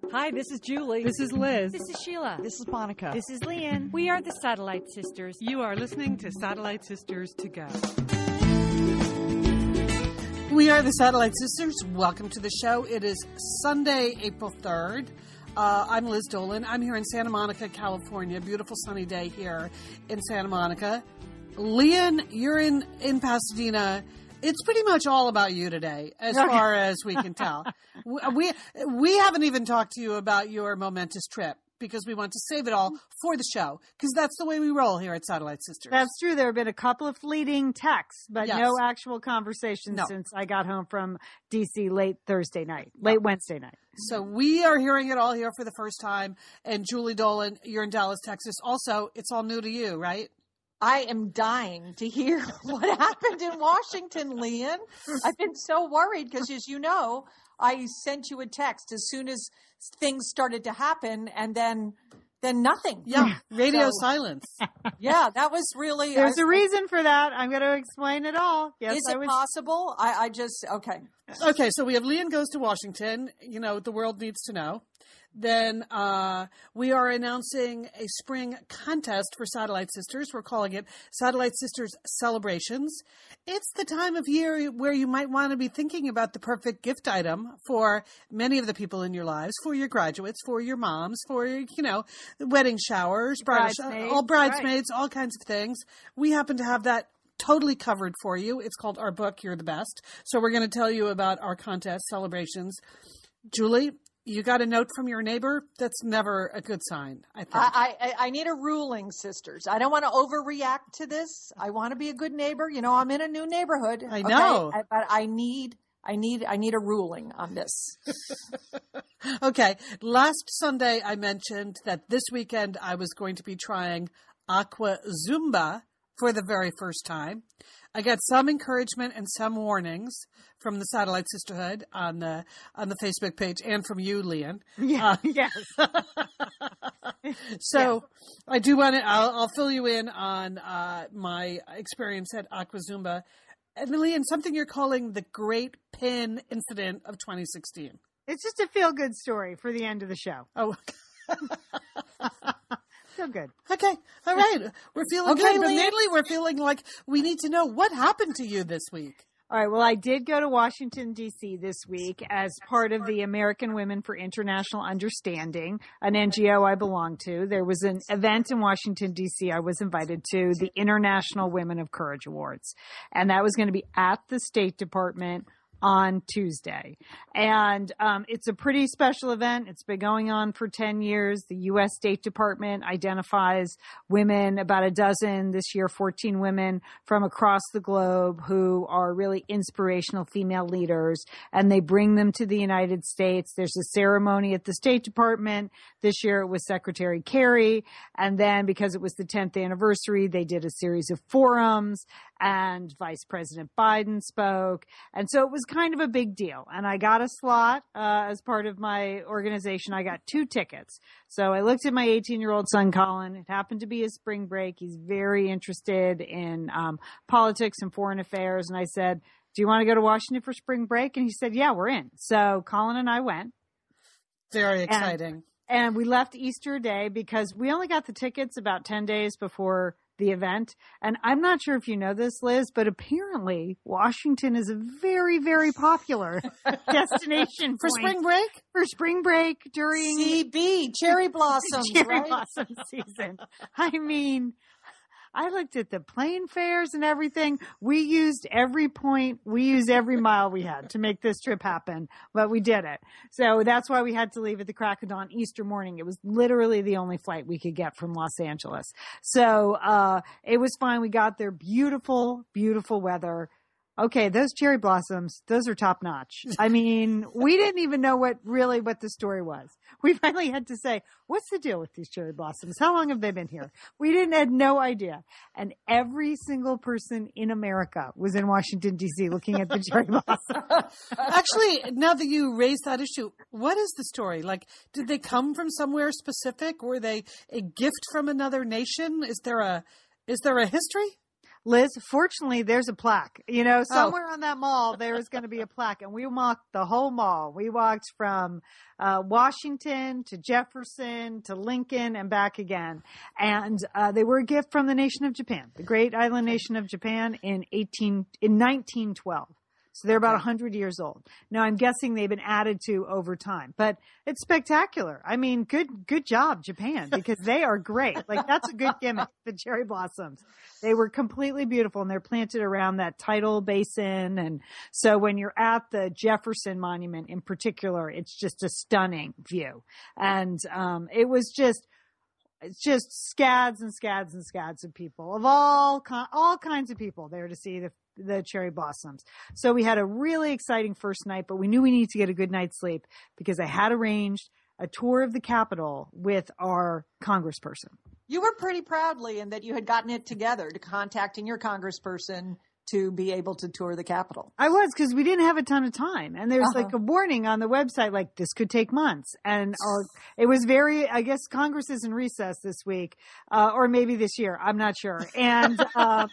Hi, this is Julie. This is Liz. This is Sheila. This is Monica. This is Leanne. We are the Satellite Sisters. You are listening to Satellite Sisters to Go. We are the Satellite Sisters. Welcome to the show. It is Sunday, April 3rd. I'm Liz Dolan. I'm here in Santa Monica, California. Beautiful sunny day here in Santa Monica. Leanne, you're in Pasadena. It's pretty much all about you today, as far as we can tell. We haven't even talked to you about your momentous trip because we want to save it all for the show, because that's the way we roll here at Satellite Sisters. That's true. There have been a couple of fleeting texts, but no actual conversations since I got home from D.C. late Wednesday night. So we are hearing it all here for the first time. And Julie Dolan, you're in Dallas, Texas. Also, it's all new to you, right? I am dying to hear what happened in Washington, Leanne. I've been so worried because, as you know, I sent you a text as soon as things started to happen, and then nothing. Yeah, radio silence. Yeah, that was really... There's a reason for that. I'm going to explain it all. Yes, Is it possible? I just... Okay. Okay, so we have Leanne Goes to Washington. You know, the world needs to know. Then we are announcing a spring contest for Satellite Sisters. We're calling it Satellite Sisters Celebrations. It's the time of year where you might want to be thinking about the perfect gift item for many of the people in your lives, for your graduates, for your moms, for, wedding showers, bridesmaids, all kinds of things. We happen to have that totally covered for you. It's called Our Book, You're the Best. So we're going to tell you about our contest celebrations. Julie, you got a note from your neighbor? That's never a good sign, I think. I need a ruling, sisters. I don't want to overreact to this. I want to be a good neighbor. You know, I'm in a new neighborhood. I know. Okay? But I need a ruling on this. Okay. Last Sunday, I mentioned that this weekend I was going to be trying Aqua Zumba for the very first time. I got some encouragement and some warnings from the Satellite Sisterhood on the Facebook page, and from you, Leanne. Yeah, yes. So I do want to. I'll fill you in on my experience at Aqua Zumba, and Leanne, something you're calling the Great Pin Incident of 2016. It's just a feel-good story for the end of the show. Oh. So good. Okay. All right. We're feeling good, but mainly we're feeling like we need to know what happened to you this week. All right. Well, I did go to Washington, D.C. this week as part of the American Women for International Understanding, an NGO I belong to. There was an event in Washington, D.C. I was invited to, the International Women of Courage Awards. And that was going to be at the State Department on Tuesday. And it's a pretty special event. It's been going on for 10 years. The U.S. State Department identifies women, about a dozen, this year 14 women from across the globe who are really inspirational female leaders, and they bring them to the United States. There's a ceremony at the State Department. This year it was Secretary Kerry. And then because it was the 10th anniversary, they did a series of forums, and Vice President Biden spoke. And so it was kind of a big deal. And I got a slot as part of my organization. I got 2 tickets. So I looked at my 18-year-old son, Colin. It happened to be his spring break. He's very interested in politics and foreign affairs. And I said, do you want to go to Washington for spring break? And he said, yeah, we're in. So Colin and I went. Very exciting. And we left Easter Day because we only got the tickets about 10 days before the event. And I'm not sure if you know this, Liz, but apparently Washington is a very, very popular destination for spring break? For spring break during CB, cherry blossoms, cherry blossom season. I mean, I looked at the plane fares and everything. We used every mile we had to make this trip happen, but we did it. So that's why we had to leave at the crack of dawn Easter morning. It was literally the only flight we could get from Los Angeles. So it was fine. We got there. Beautiful, beautiful weather. Okay, those cherry blossoms, those are top notch. I mean, we didn't even know what the story was. We finally had to say, what's the deal with these cherry blossoms? How long have they been here? We had no idea. And every single person in America was in Washington, D.C. looking at the cherry blossoms. Actually, now that you raised that issue, what is the story? Like, did they come from somewhere specific? Were they a gift from another nation? Is there a history? Liz, fortunately, there's a plaque. Somewhere on that mall, there is going to be a plaque. And we walked the whole mall. We walked from Washington to Jefferson to Lincoln and back again. And they were a gift from the nation of Japan, the great island nation of Japan in 1912. So they're about 100 years old. Now, I'm guessing they've been added to over time, but it's spectacular. I mean, good job, Japan, because they are great. Like, that's a good gimmick, the cherry blossoms. They were completely beautiful, and they're planted around that tidal basin. And so when you're at the Jefferson Monument in particular, it's just a stunning view. And it's just scads and scads and scads of people of all kinds of people there to see the cherry blossoms. So we had a really exciting first night, but we knew we needed to get a good night's sleep because I had arranged a tour of the Capitol with our congressperson. You were pretty proud, Lian, that you had gotten it together to contacting your congressperson to be able to tour the Capitol. I was, because we didn't have a ton of time. And there's like a warning on the website, like, this could take months. And it was I guess Congress is in recess this week, or maybe this year. I'm not sure. And,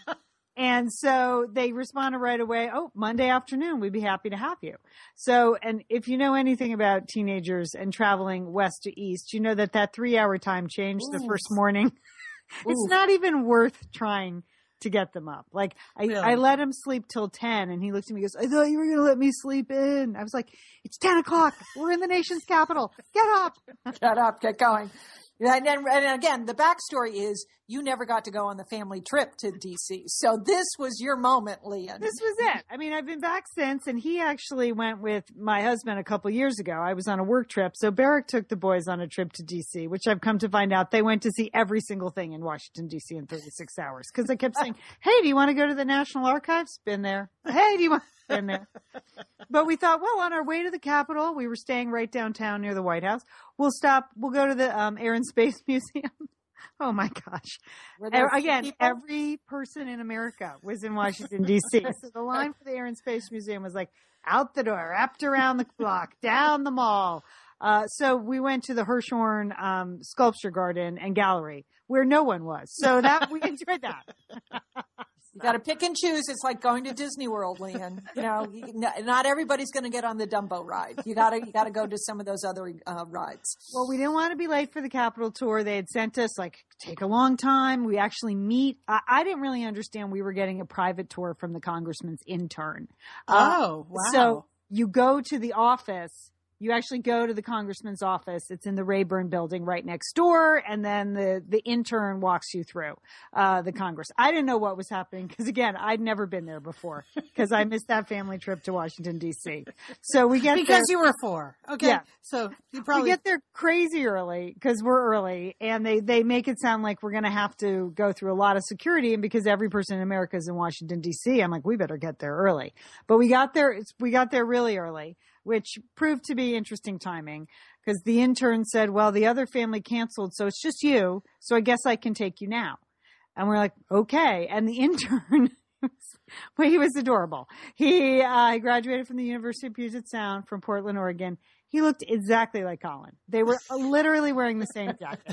and so they responded right away. Oh, Monday afternoon, we'd be happy to have you. So, and if you know anything about teenagers and traveling west to east, you know that 3-hour time change the first morning, it's not even worth trying to get them up. Like, I let him sleep till 10, and he looked at me and goes, I thought you were going to let me sleep in. I was like, it's 10 o'clock. We're in the nation's capital. Get up. Get up. Get going. And again, the backstory is you never got to go on the family trip to D.C. So this was your moment, Lian. This was it. I mean, I've been back since, and he actually went with my husband a couple years ago. I was on a work trip. So Barrick took the boys on a trip to D.C., which I've come to find out they went to see every single thing in Washington, D.C. in 36 hours. Because I kept saying, hey, do you want to go to the National Archives? Been there. Hey, do you want been there? But we thought, well, on our way to the Capitol, we were staying right downtown near the White House. We'll go to the Air and Space Museum. Oh my gosh. Again, every person in America was in Washington, D.C. So the line for the Air and Space Museum was like out the door, wrapped around the block, down the mall. So we went to the Hirshhorn Sculpture Garden and Gallery where no one was. So we enjoyed that. You got to pick and choose. It's like going to Disney World, Lian. Not everybody's going to get on the Dumbo ride. You got to go to some of those other rides. Well, we didn't want to be late for the Capitol tour. They had sent us take a long time. We actually meet. I didn't really understand we were getting a private tour from the congressman's intern. Oh, wow. So you go to the office. You actually go to the congressman's office. It's in the Rayburn building right next door. And then the intern walks you through the Congress. I didn't know what was happening because, again, I'd never been there before because I missed that family trip to Washington, D.C. So we get because you were 4. Okay. Yeah. So you probably we get there crazy early because we're early. And they make it sound like we're going to have to go through a lot of security. And because every person in America is in Washington, D.C., I'm like, we better get there early. But we got there really early, which proved to be interesting timing because the intern said, well, the other family canceled, so it's just you. So I guess I can take you now. And we're like, okay. And the intern, he was adorable. He graduated from the University of Puget Sound from Portland, Oregon. He looked exactly like Colin. They were literally wearing the same jacket.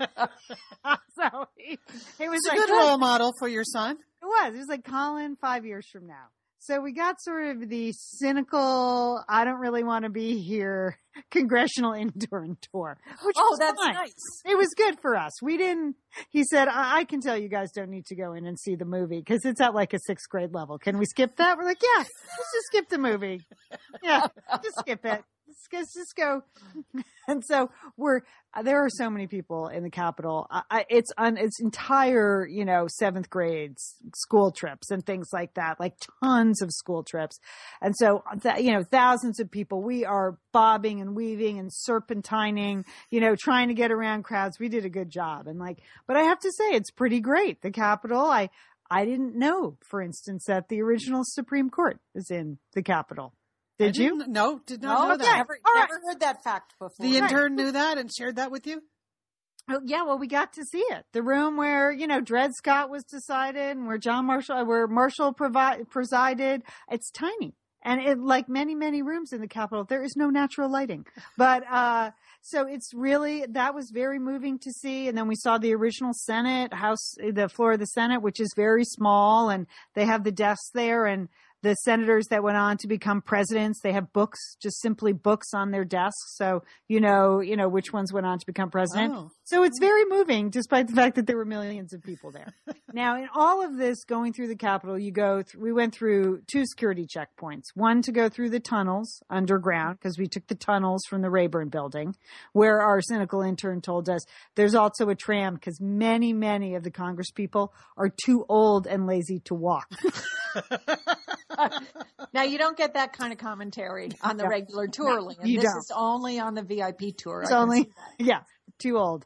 So it was a good role model for your son. It was. It was like Colin 5 years from now. So we got sort of the cynical, I don't really want to be here, congressional intern tour. Which was that's fine. Nice. It was good for us. He said, I can tell you guys don't need to go in and see the movie because it's at like a 6th grade level. Can we skip that? We're like, yeah, let's just skip the movie. Yeah, just skip it. Let's just go. And so there are so many people in the Capitol. It's entire, 7th grade school trips and things like that, like tons of school trips. And so, thousands of people, we are bobbing and weaving and serpentining, trying to get around crowds. We did a good job. And but I have to say, it's pretty great. The Capitol, I didn't know, for instance, that the original Supreme Court is in the Capitol. Did you? No, did not know that. Never heard that fact before. The intern knew that and shared that with you? Oh, yeah, well, we got to see it. The room where, Dred Scott was decided and where Marshall presided. It's tiny. And it, like many, many rooms in the Capitol, there is no natural lighting. But so it's really, that was very moving to see. And then we saw the original Senate House, the floor of the Senate, which is very small. And they have the desks there. And the senators that went on to become presidents, they have books, just simply books on their desks. So, you know which ones went on to become president. Oh. So it's very moving, despite the fact that there were millions of people there. Now, in all of this, going through the Capitol, we went through 2 security checkpoints. One to go through the tunnels underground, because we took the tunnels from the Rayburn building, where our cynical intern told us there's also a tram, because many, many of the Congress people are too old and lazy to walk. Now, you don't get that kind of commentary on the regular tour, Lian. You This don't. is only on the VIP tour. It's I can only, see that. yeah, too old.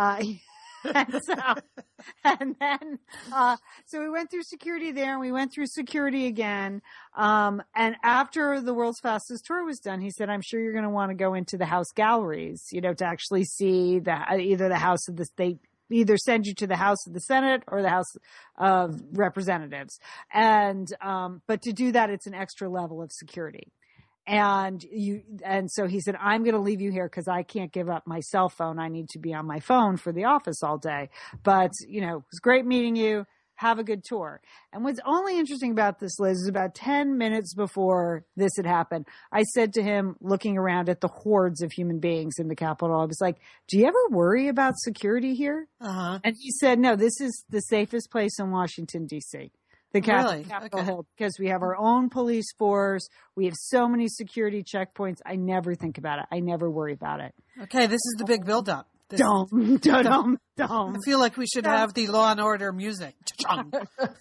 And then we went through security there, and we went through security again. And after the World's Fastest Tour was done, he said, I'm sure you're going to want to go into the House galleries, to actually see either the House of the State, either send you to the House of the Senate or the House of Representatives. And, but to do that, it's an extra level of security. And so he said, I'm going to leave you here because I can't give up my cell phone. I need to be on my phone for the office all day. But, it was great meeting you. Have a good tour. And what's only interesting about this, Liz, is about 10 minutes before this had happened, I said to him, looking around at the hordes of human beings in the Capitol, I was like, do you ever worry about security here? Uh-huh. And he said, no, this is the safest place in Washington, D.C. The Really? Capitol Okay. Hill, because we have our own police force. We have so many security checkpoints. I never think about it. I never worry about it. Okay, this is the big build-up. Don't. I feel like we should have the Law and Order music. Cha-chung.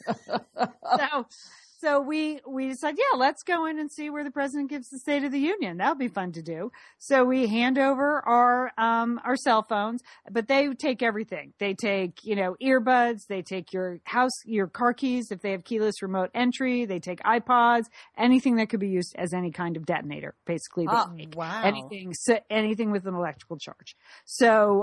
So we decided, yeah, let's go in and see where the president gives the State of the Union. That'll be fun to do. So we hand over our cell phones, but they take everything. They take, earbuds. They take your car keys if they have keyless remote entry. They take iPods, anything that could be used as any kind of detonator, basically. Wow. Anything with an electrical charge. So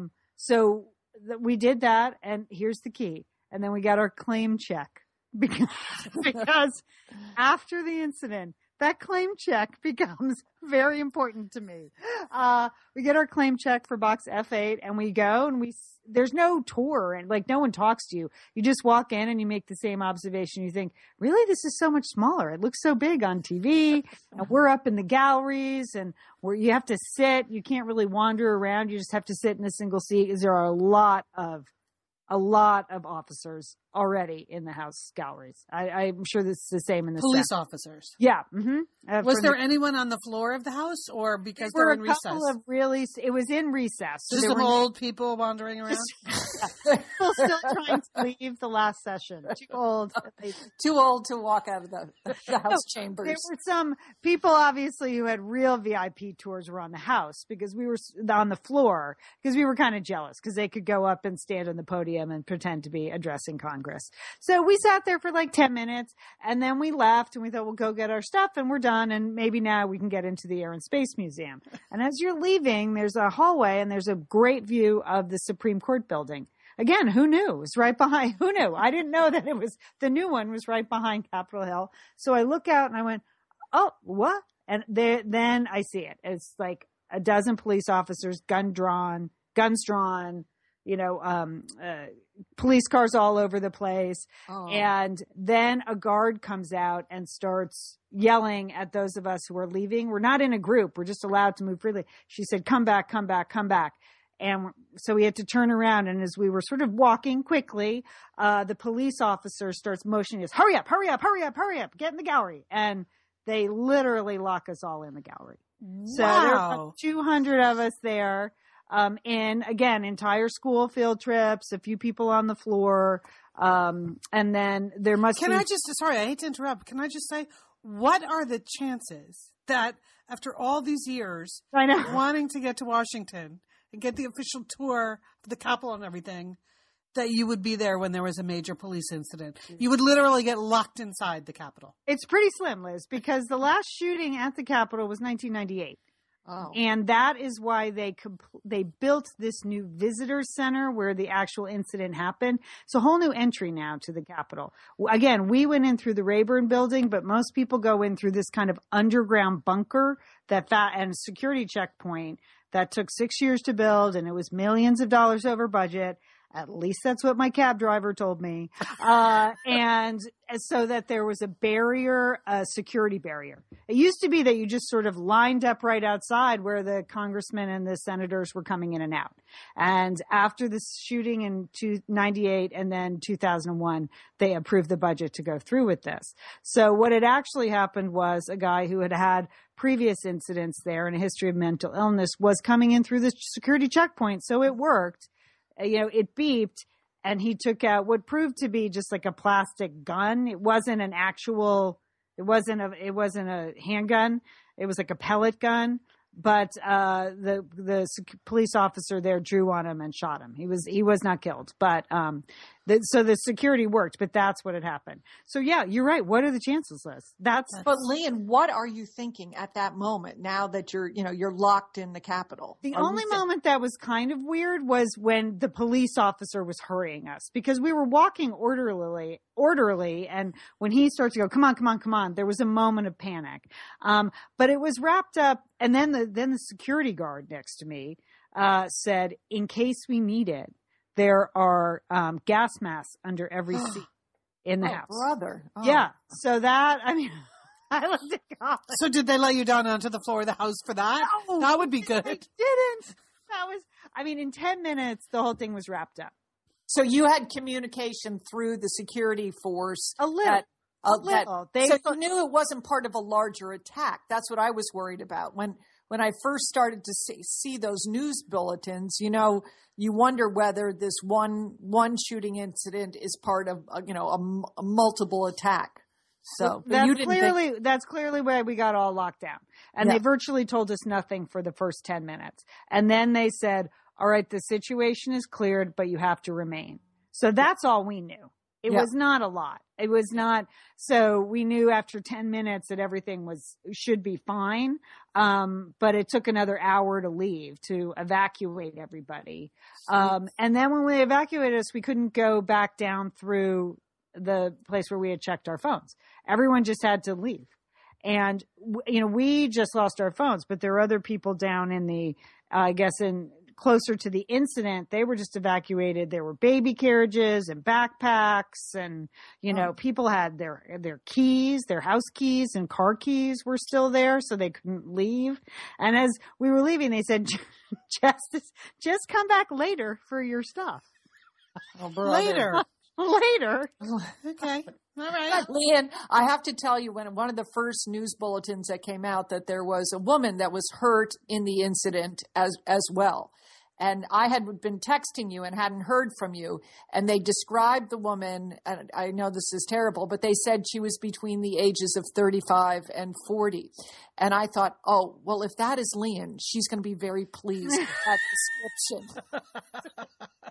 we did that, and here's the key. And then we got our claim check. Because after the incident, that claim check becomes very important to me. We get our claim check for box F8, and we go, and there's no tour, and no one talks to you. You just walk in and you make the same observation. You think, really, this is so much smaller. It looks so big on TV, and we're up in the galleries, and where you have to sit. You can't really wander around. You just have to sit in a single seat, because there are a lot of officers already in the House galleries. I'm sure this is the same in the Police Senate. officers. Yeah. Mm-hmm. Was there anyone on the floor of the House, or because they're in recess? It was in recess. So Just there some were old people wandering around? people still trying to leave the last session. Too old. Too old to walk out of the House chambers. There were some people, obviously, who had real VIP tours around the House, because we were on the floor, because we were kind of jealous, because they could go up and stand on the podium and pretend to be addressing Congress. So we sat there for 10 minutes, and then we left, and we thought, we'll go get our stuff, and we're done, and maybe now we can get into the Air and Space Museum. And as you're leaving, there's a hallway, and there's a great view of the Supreme Court building. Again, who knew? It was right behind. Who knew? I didn't know that the new one was right behind Capitol Hill. So I look out and I went, oh, what? And then I see it. It's like a dozen police officers, guns drawn, police cars all over the place. Oh. And then a guard comes out and starts yelling at those of us who are leaving. We're not in a group. We're just allowed to move freely. She said, come back, come back, come back. And so we had to turn around. And as we were sort of walking quickly, the police officer starts motioning us, hurry up, hurry up, hurry up, hurry up, get in the gallery. And they literally lock us all in the gallery. Wow. So there were about 200 of us there. In, again, entire school field trips, a few people on the floor. And then there must be. Sorry, I hate to interrupt. Can I just say, what are the chances that after all these years wanting to get to Washington and get the official tour of the Capitol and everything, that you would be there when there was a major police incident? You would literally get locked inside the Capitol. It's pretty slim, Liz, because the last shooting at the Capitol was 1998. Oh. And that is why they built this new visitor center where the actual incident happened. It's a whole new entry now to the Capitol. Again, we went in through the Rayburn building, but most people go in through this kind of underground bunker and security checkpoint that took 6 years to build, and it was millions of dollars over budget. At least that's what my cab driver told me. And so that there was a security barrier. It used to be that you just sort of lined up right outside where the congressmen and the senators were coming in and out. And after the shooting in 1998 and then 2001, they approved the budget to go through with this. So what had actually happened was a guy who had had previous incidents there and a history of mental illness was coming in through the security checkpoint. So it worked. It beeped, and he took out what proved to be just like a plastic gun. It wasn't it wasn't a handgun. It was like a pellet gun. But the police officer there drew on him and shot him. He was not killed, but so the security worked. But that's what had happened. So yeah, you're right. What are the chances, Liz? But Lian, what are you thinking at that moment? Now that you're locked in the Capitol. The only moment that was kind of weird was when the police officer was hurrying us because we were walking orderly, and when he started to go, come on, there was a moment of panic. But it was wrapped up, and then the security guard next to me said, in case we need it, there are gas masks under every seat in the house. Brother. Oh. Yeah. So that, I looked at God. So did they let you down onto the floor of the house for that? No, that would be good. They didn't. In 10 minutes, the whole thing was wrapped up. So you had communication through the security force. A little. So you knew it wasn't part of a larger attack. That's what I was worried about. When I first started to see those news bulletins, you wonder whether this one shooting incident is part of a multiple attack. So that's clearly where we got all locked down. And they virtually told us nothing for the first 10 minutes. And then they said, all right, the situation is cleared, but you have to remain. So that's all we knew. It was not a lot. It was not. So we knew after 10 minutes that everything should be fine. But it took another hour to leave to evacuate everybody. And then when they evacuated us, we couldn't go back down through the place where we had checked our phones. Everyone just had to leave. And, we just lost our phones, but there were other people down in closer to the incident. They were just evacuated. There were baby carriages and backpacks and, people had their keys, their house keys and car keys were still there. So they couldn't leave. And as we were leaving, they said, just come back later for your stuff. Oh, brother. Later. Okay. All right. Lian, I have to tell you, when one of the first news bulletins that came out, that there was a woman that was hurt in the incident as well. And I had been texting you and hadn't heard from you. And they described the woman, and I know this is terrible, but they said she was between the ages of 35 and 40. And I thought, oh, well, if that is Lian, she's going to be very pleased with that description.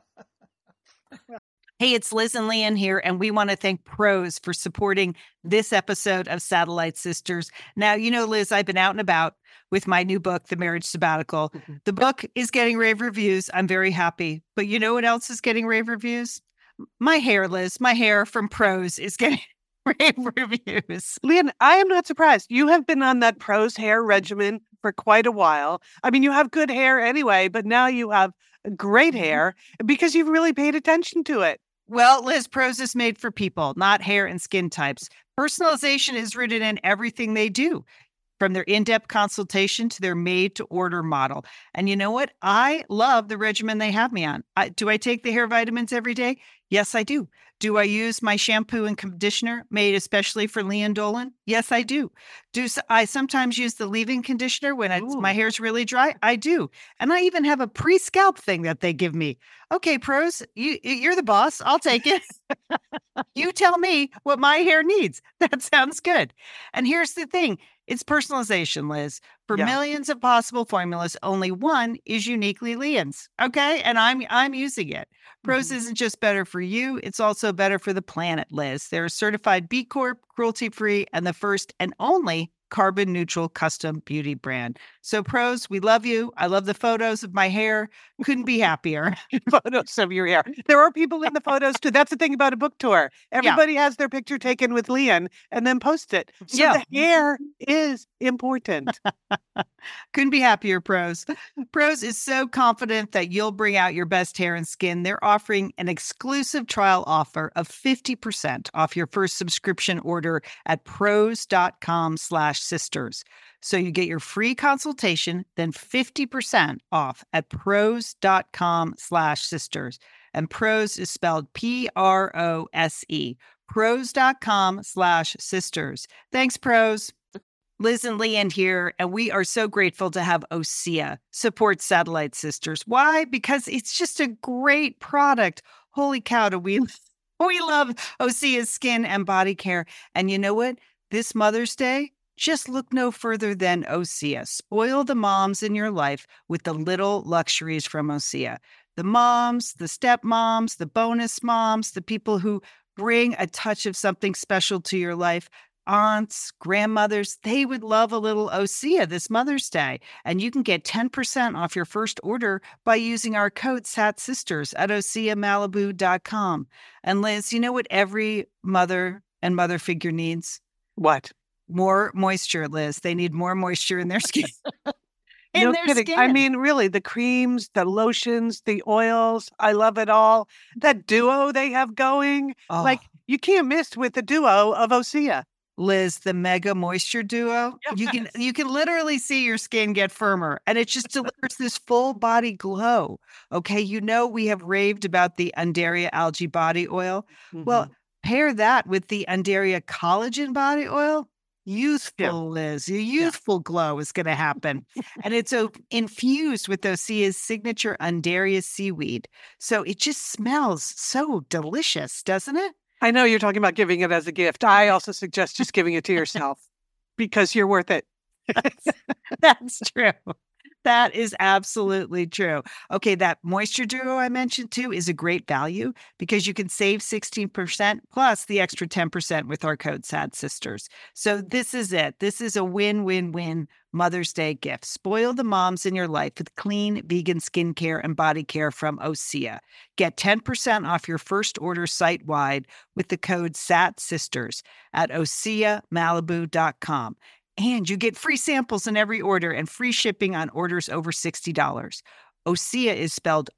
Hey, it's Liz and Lian here, and we want to thank Prose for supporting this episode of Satellite Sisters. Now, Liz, I've been out and about with my new book, The Marriage Sabbatical. The book is getting rave reviews. I'm very happy. But you know what else is getting rave reviews? My hair, Liz. My hair from Prose is getting rave reviews. Lian, I am not surprised. You have been on that Prose hair regimen for quite a while. You have good hair anyway, but now you have great hair because you've really paid attention to it. Well, Liz, Prose is made for people, not hair and skin types. Personalization is rooted in everything they do, from their in-depth consultation to their made-to-order model. And you know what? I love the regimen they have me on. Do I take the hair vitamins every day? Yes, I do. Do I use my shampoo and conditioner made especially for Lian Dolan? Yes, I do. Do I sometimes use the leave-in conditioner when my hair's really dry? I do. And I even have a pre-scalp thing that they give me. Okay, Prose, you're the boss. I'll take it. You tell me what my hair needs. That sounds good. And here's the thing. It's personalization, Liz. For millions of possible formulas, only one is uniquely Lian's. Okay? And I'm using it. Prose isn't just better for you, it's also better for the planet, Liz. They're certified B Corp, cruelty-free, and the first and only carbon neutral custom beauty brand. So Prose, we love you. I love the photos of my hair. Couldn't be happier. Photos of your hair. There are people in the photos too. That's the thing about a book tour. Everybody has their picture taken with Lian and then post it. So the hair is important. Couldn't be happier, Prose. Prose is so confident that you'll bring out your best hair and skin. They're offering an exclusive trial offer of 50% off your first subscription order at prose.com/sisters. So you get your free consultation, then 50% off at prose.com/sisters. And Prose is spelled Prose. Prose.com/sisters. Thanks, Prose. Liz and Lian here, and we are so grateful to have OSEA support Satellite Sisters. Why? Because it's just a great product. Holy cow, do we love OSEA's skin and body care. And you know what? This Mother's Day, just look no further than OSEA. Spoil the moms in your life with the little luxuries from OSEA. The moms, the stepmoms, the bonus moms, the people who bring a touch of something special to your life. Aunts, grandmothers, they would love a little OSEA this Mother's Day. And you can get 10% off your first order by using our code SATSisters at OSEAMalibu.com. And Liz, you know what every mother and mother figure needs? What? More moisture, Liz. They need more moisture in their skin. No kidding. I mean, really, the creams, the lotions, the oils, I love it all. That duo they have going, like you can't miss with the duo of OSEA. Liz, the Mega Moisture Duo. Yes. You can literally see your skin get firmer, and it just delivers this full body glow. Okay, you know we have raved about the Undaria Algae Body Oil. Mm-hmm. Well, pair that with the Undaria Collagen Body Oil. Youthful, Liz. Your youthful glow is going to happen. And it's infused with OSEA's signature Undaria seaweed. So it just smells so delicious, doesn't it? I know you're talking about giving it as a gift. I also suggest just giving it to yourself because you're worth it. That's true. That is absolutely true. Okay, that Moisture Duo I mentioned too is a great value because you can save 16% plus the extra 10% with our code SADSisters. So this is it. This is a win-win-win Mother's Day gift. Spoil the moms in your life with clean vegan skincare and body care from OSEA. Get 10% off your first order site-wide with the code SATSisters at OSEAMalibu.com. And you get free samples in every order and free shipping on orders over $60. OSEA is spelled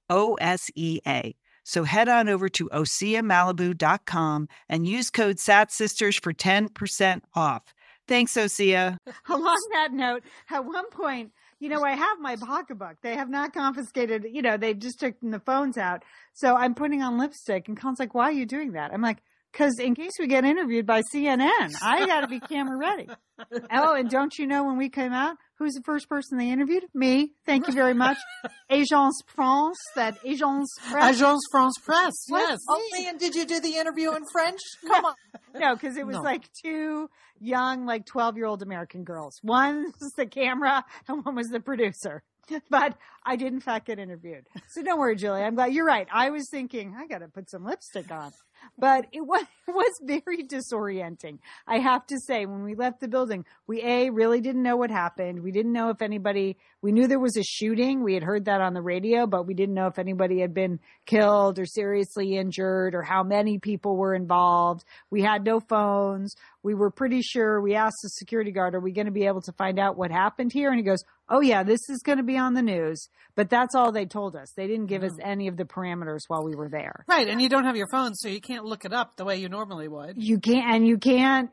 OSEA. So head on over to OSEAMalibu.com and use code SATSisters for 10% off. Thanks, OSEA. Along that note, at one point, I have my pocketbook. They have not confiscated, they've just taken the phones out. So I'm putting on lipstick. And Colin's like, why are you doing that? I'm like, because in case we get interviewed by CNN, I got to be camera ready. Oh, and don't you know when we came out, who's the first person they interviewed? Me. Thank you very much. Agence France, Agence France Press, yes. Oh, and did you do the interview in French? Come on. No, because it was like two young, 12-year-old American girls. One was the camera and one was the producer. But I did, in fact, get interviewed. So don't worry, Julie. I'm glad. You're right. I was thinking, I got to put some lipstick on. But it was very disorienting. I have to say, when we left the building, we really didn't know what happened. We didn't know if we knew there was a shooting. We had heard that on the radio, but we didn't know if anybody had been killed or seriously injured or how many people were involved. We had no phones. We were pretty sure. We asked the security guard, are we going to be able to find out what happened here? And he goes, oh yeah, this is going to be on the news. But that's all they told us. They didn't give us any of the parameters while we were there. Right. And you don't have your phone, so you can't look it up the way you normally would. You can't,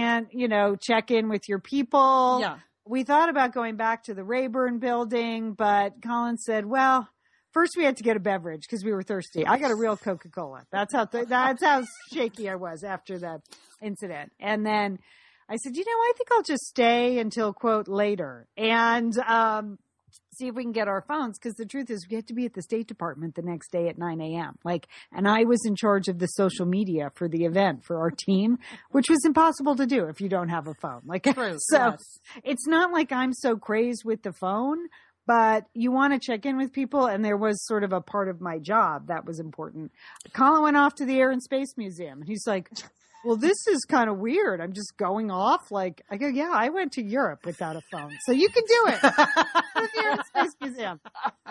check in with your people. Yeah. We thought about going back to the Rayburn building, but Colin said, well, first we had to get a beverage because we were thirsty. I got a real Coca-Cola. That's how shaky I was after the incident. And then I said, I think I'll just stay until, quote, later. And see if we can get our phones. Because the truth is we had to be at the State Department the next day at 9 a.m. And I was in charge of the social media for the event for our team, which was impossible to do if you don't have a phone. True, so yes. It's not like I'm so crazed with the phone, but you want to check in with people. And there was sort of a part of my job that was important. Colin went off to the Air and Space Museum and he's like, well, this is kind of weird. I'm just going off. Like, I go, yeah, I went to Europe without a phone. So you can do it. Go to the Air and Space Museum.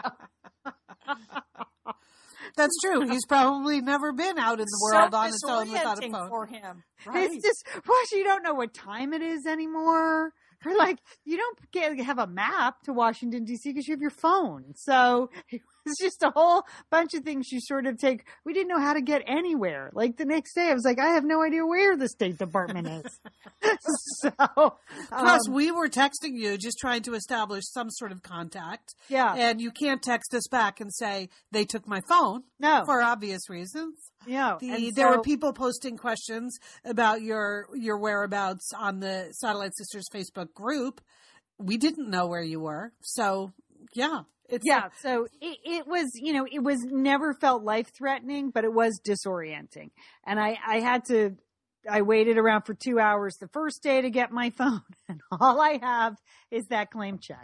That's true. He's probably never been out in the world on his own without a disorienting phone. for him. Right. It's just, you don't know what time it is anymore. Or like, you don't have a map to Washington, D.C. because you have your phone. So it's just a whole bunch of things you sort of take. We didn't know how to get anywhere. Like the next day, I was like, I have no idea where the State Department is. So, Plus, we were texting you just trying to establish some sort of contact. yeah. And you can't text us back and say, they took my phone No. for obvious reasons. Yeah. There were people posting questions about your whereabouts on the Satellite Sisters Facebook group. We didn't know where you were. So, yeah. So it was, it was never felt life threatening, but it was disorienting. And I waited around for 2 hours the first day to get my phone, and all I have is that claim check.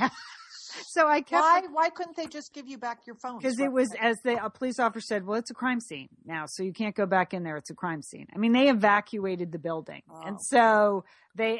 So I kept. Why couldn't they just give you back your phone? Because it was, as a police officer said, well, it's a crime scene now, so you can't go back in there. It's a crime scene. I mean, they evacuated the building, and so they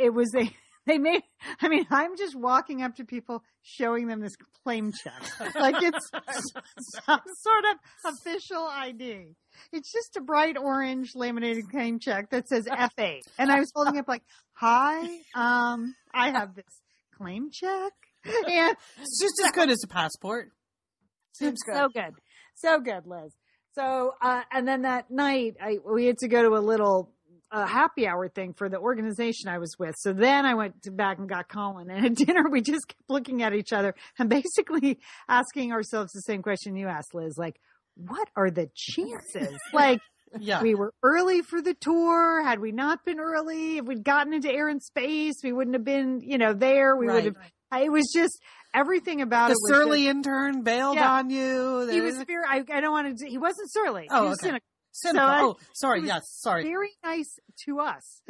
made. I mean, I'm just walking up to people, showing them this claim check, like it's some sort of official ID. It's just a bright orange laminated claim check that says F8, and I was holding up like, "Hi, I have this claim check." And It's just as good as a passport. Seems good. So good, Liz. So, and then that night we had to go to a little happy hour thing for the organization I was with. So then I went back and got Colin, and at dinner we just kept looking at each other and basically asking ourselves the same question you asked, Liz, like, what are the chances? Like, Yeah. we were early for the tour. Had we not been early, if we'd gotten into Air and Space, we wouldn't have been, there. We would have. It was just everything about The it. Was surly just, intern bailed on you. he was very. I don't want to. He wasn't surly. Oh, he was okay. cynical. cynical. Sorry. he was Yes. Sorry. Very nice to us.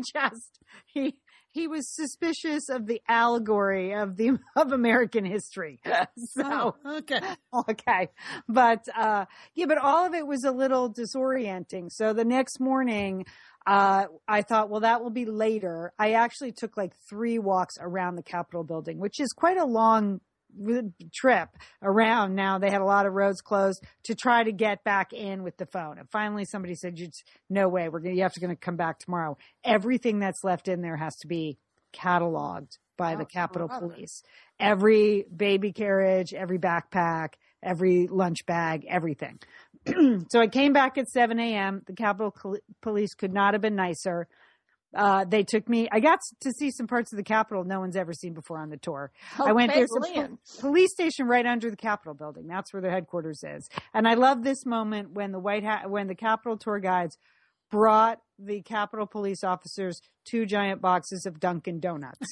He was suspicious of the allegory of American history. So Okay. but but all of it was a little disorienting. So the next morning, I thought, well, that will be later. I actually took like 3 walks around the Capitol building, which is quite a long trip around. Now they had a lot of roads closed to try to get back in with the phone. And finally somebody said, no way, you have to come back tomorrow. Everything that's left in there has to be cataloged by the Capitol Police. Every baby carriage, every backpack, every lunch bag, everything. So I came back at 7 a.m. The Capitol Police could not have been nicer. They took me. I got to see some parts of the Capitol no one's ever seen before on the tour. I went there's a police station right under the Capitol building. That's where the headquarters is. And I love this moment when when the Capitol tour guides brought the Capitol Police officers 2 giant boxes of Dunkin' Donuts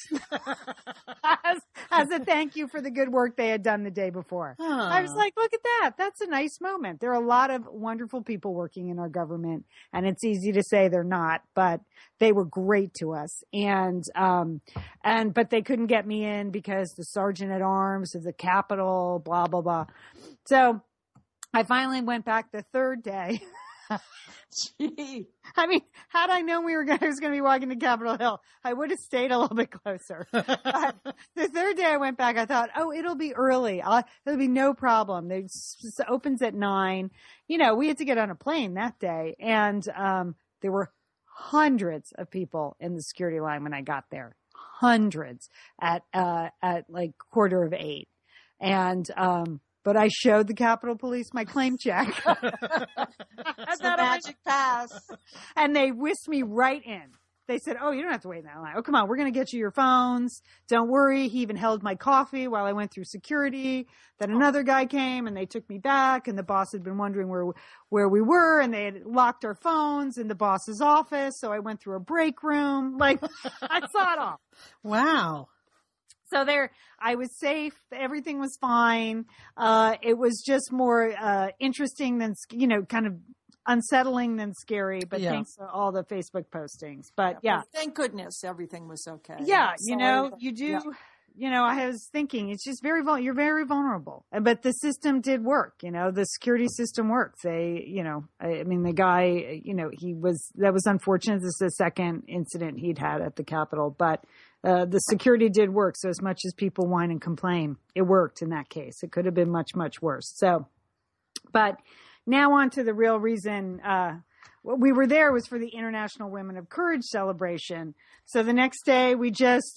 as a thank you for the good work they had done the day before. I was like, look at that. That's a nice moment. There are a lot of wonderful people working in our government, and it's easy to say they're not, but they were great to us. But they couldn't get me in because the sergeant at arms of the Capitol, blah, blah, blah. So I finally went back the 3rd day. Gee. I mean, had I known I was going to be walking to Capitol Hill, I would have stayed a little bit closer. But the 3rd day I went back, I thought, it'll be early. It'll be no problem. It opens at 9. We had to get on a plane that day, and there were hundreds of people in the security line when I got there. Hundreds at like 7:45. And but I showed the Capitol Police my claim check. That's the magic pass. And they whisked me right in. They said, you don't have to wait in that line. Oh, come on. We're going to get you your phones. Don't worry. He even held my coffee while I went through security. Then another guy came and they took me back, and the boss had been wondering where we were, and they had locked our phones in the boss's office. So I went through a break room. Like, I saw it all. Wow. So I was safe. Everything was fine. It was just more interesting than, kind of unsettling than scary. But thanks to all the Facebook postings. But well, thank goodness everything was okay. Yeah, you do. I was thinking it's just you're very vulnerable, but the system did work. The security system worked. The guy, that was unfortunate. This is the second incident he'd had at the Capitol, but the security did work. So as much as people whine and complain, it worked in that case. It could have been much, much worse. So, but now on to the real reason, we were there was for the International Women of Courage celebration. So the next day we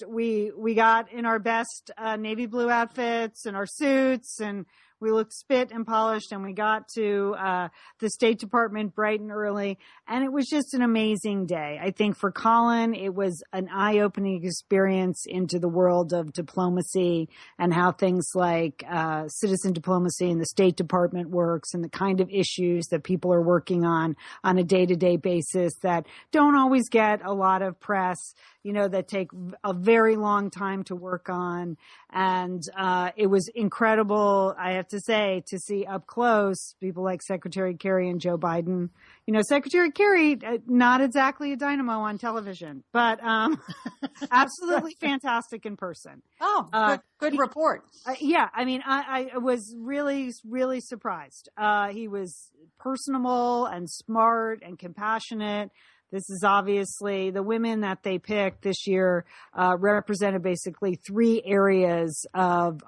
got in our best navy blue outfits and our suits, and we looked spit and polished, and we got to the State Department bright and early, and it was just an amazing day. I think for Colin, it was an eye-opening experience into the world of diplomacy and how things like citizen diplomacy in the State Department works, and the kind of issues that people are working on a day-to-day basis that don't always get a lot of press, that take a very long time to work on. And it was incredible, I have to say, to see up close people like Secretary Kerry and Joe Biden. Secretary Kerry, not exactly a dynamo on television, but absolutely fantastic in person. Oh, good report. Yeah, I was really, really surprised. He was personable and smart and compassionate. This is obviously the women that they picked this year represented basically three areas of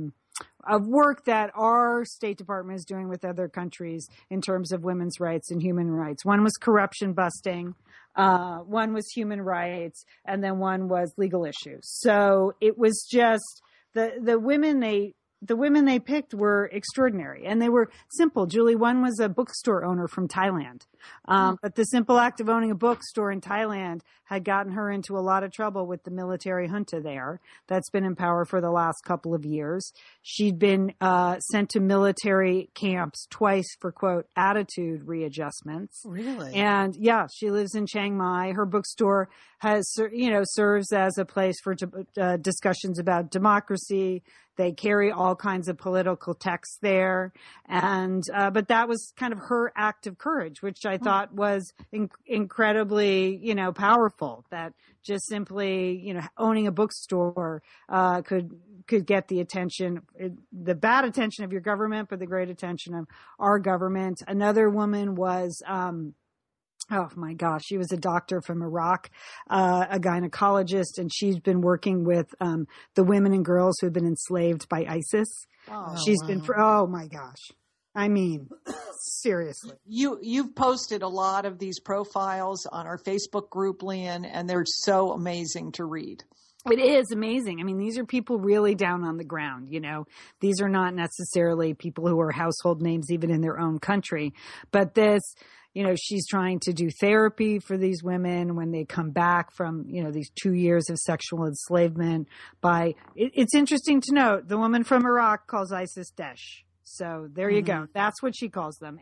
work that our State Department is doing with other countries in terms of women's rights and human rights. One was corruption busting, one was human rights, and then one was legal issues. So it was just the women they picked were extraordinary, and they were simple. Julie, one was a bookstore owner from Thailand. But the simple act of owning a bookstore in Thailand had gotten her into a lot of trouble with the military junta there that's been in power for the last couple of years. She'd been sent to military camps twice for, quote, attitude readjustments. Really? And yeah, she lives in Chiang Mai. Her bookstore serves as a place for discussions about democracy. They carry all kinds of political texts there. And, but that was kind of her act of courage, which I thought was incredibly, powerful, that just simply, owning a bookstore, could get the attention, the bad attention of your government, but the great attention of our government. Another woman was, oh my gosh, she was a doctor from Iraq, a gynecologist, and she's been working with the women and girls who have been enslaved by ISIS. Oh my gosh. Seriously. You've posted a lot of these profiles on our Facebook group, Lian, and they're so amazing to read. It is amazing. These are people really down on the ground, These are not necessarily people who are household names even in their own country. But this, she's trying to do therapy for these women when they come back from, these 2 years of sexual enslavement. It's interesting to note, the woman from Iraq calls ISIS Daesh. So there you go. That's what she calls them.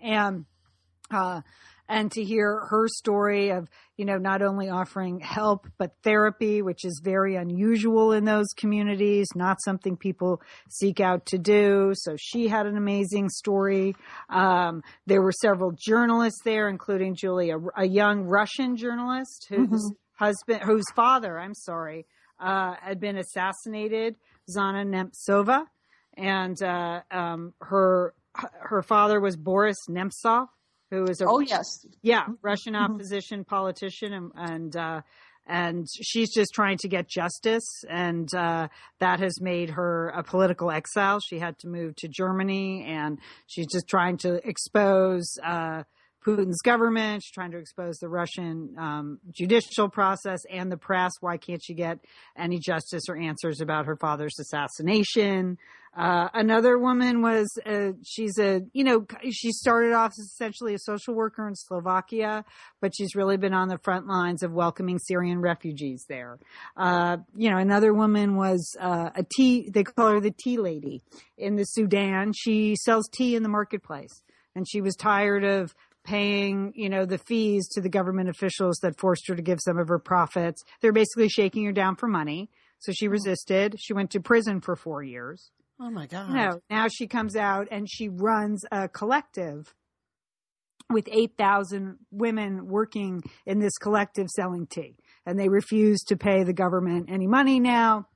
And to hear her story of, not only offering help, but therapy, which is very unusual in those communities, not something people seek out to do. So she had an amazing story. There were several journalists there, including Julie, a young Russian journalist whose father, had been assassinated, Zana Nemtsova. And her father was Boris Nemtsov, who is Russian opposition politician, and she's just trying to get justice, and that has made her a political exile. She had to move to Germany, and she's just trying to expose Putin's government. She's trying to expose the Russian judicial process and the press. Why can't she get any justice or answers about her father's assassination? Another woman was, she started off as essentially a social worker in Slovakia, but she's really been on the front lines of welcoming Syrian refugees there. Another woman was they call her the tea lady in the Sudan. She sells tea in the marketplace, and she was tired of paying, the fees to the government officials that forced her to give some of her profits. They're basically shaking her down for money. So she resisted. She went to prison for 4 years. Oh my God. Now she comes out and she runs a collective with 8,000 women working in this collective selling tea. And they refuse to pay the government any money now.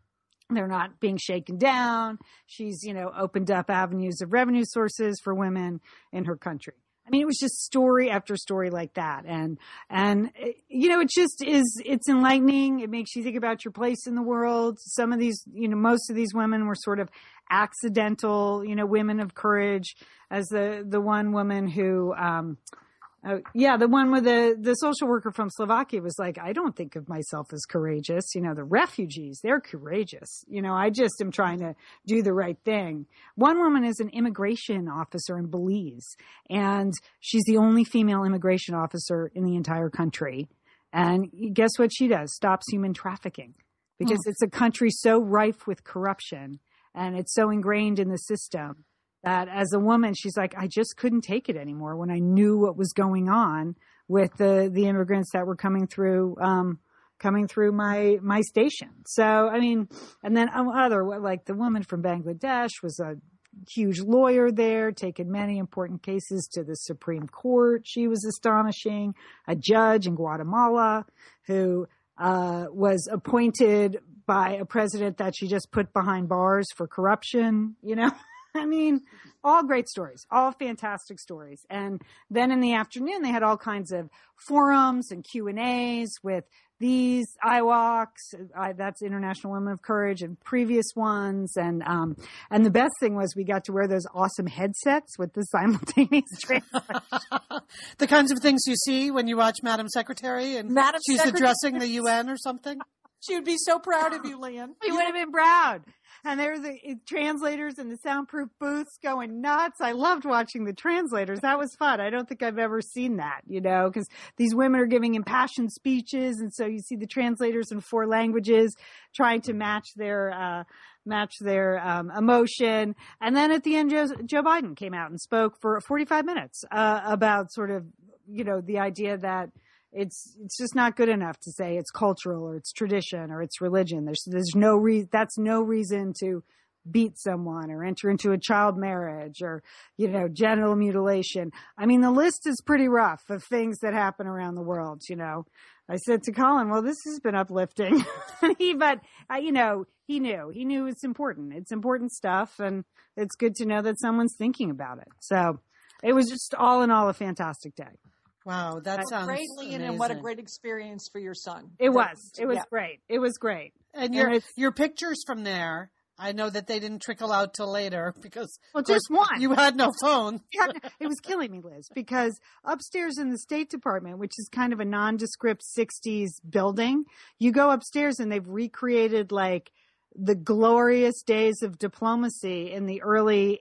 They're not being shaken down. She's, opened up avenues of revenue sources for women in her country. I mean, it was just story after story like that. And, it just is, it's enlightening. It makes you think about your place in the world. Some of these, most of these women were sort of accidental, women of courage, as the one woman who, the one with the social worker from Slovakia was like, I don't think of myself as courageous. The refugees, they're courageous. I just am trying to do the right thing. One woman is an immigration officer in Belize, and she's the only female immigration officer in the entire country. And guess what she does? Stops human trafficking, because it's a country so rife with corruption and it's so ingrained in the system that as a woman, she's like, I just couldn't take it anymore when I knew what was going on with the immigrants that were coming through my station. So, I mean, and then like the woman from Bangladesh was a huge lawyer there, taken many important cases to the Supreme Court. She was astonishing. A judge in Guatemala who was appointed by a president that she just put behind bars for corruption, I mean, all great stories, all fantastic stories. And then in the afternoon, they had all kinds of forums and Q&As with these IWOCs, that's International Women of Courage, and previous ones. And the best thing was we got to wear those awesome headsets with the simultaneous translation. The kinds of things you see when you watch Madam Secretary and she's addressing the UN or something. She would be so proud of you, Lian. She would have been proud. And there were the translators in the soundproof booths going nuts. I loved watching the translators. That was fun. I don't think I've ever seen that, because these women are giving impassioned speeches. And so you see the translators in 4 languages trying to match their emotion. And then at the end, Joe Biden came out and spoke for 45 minutes about sort of, the idea that it's just not good enough to say it's cultural or it's tradition or it's religion. There's no that's no reason to beat someone or enter into a child marriage or, genital mutilation. I mean, the list is pretty rough of things that happen around the world. I said to Colin, well, this has been uplifting. He knew it's important. It's important stuff. And it's good to know that someone's thinking about it. So it was just all in all a fantastic day. Wow, that sounds great, Lian, amazing. and what a great experience for your son. It was great. It was great. And your pictures from there, I know that they didn't trickle out till later because just one. You had no phone. It was killing me, Liz, because upstairs in the State Department, which is kind of a nondescript 60s building, you go upstairs and they've recreated like the glorious days of diplomacy in the early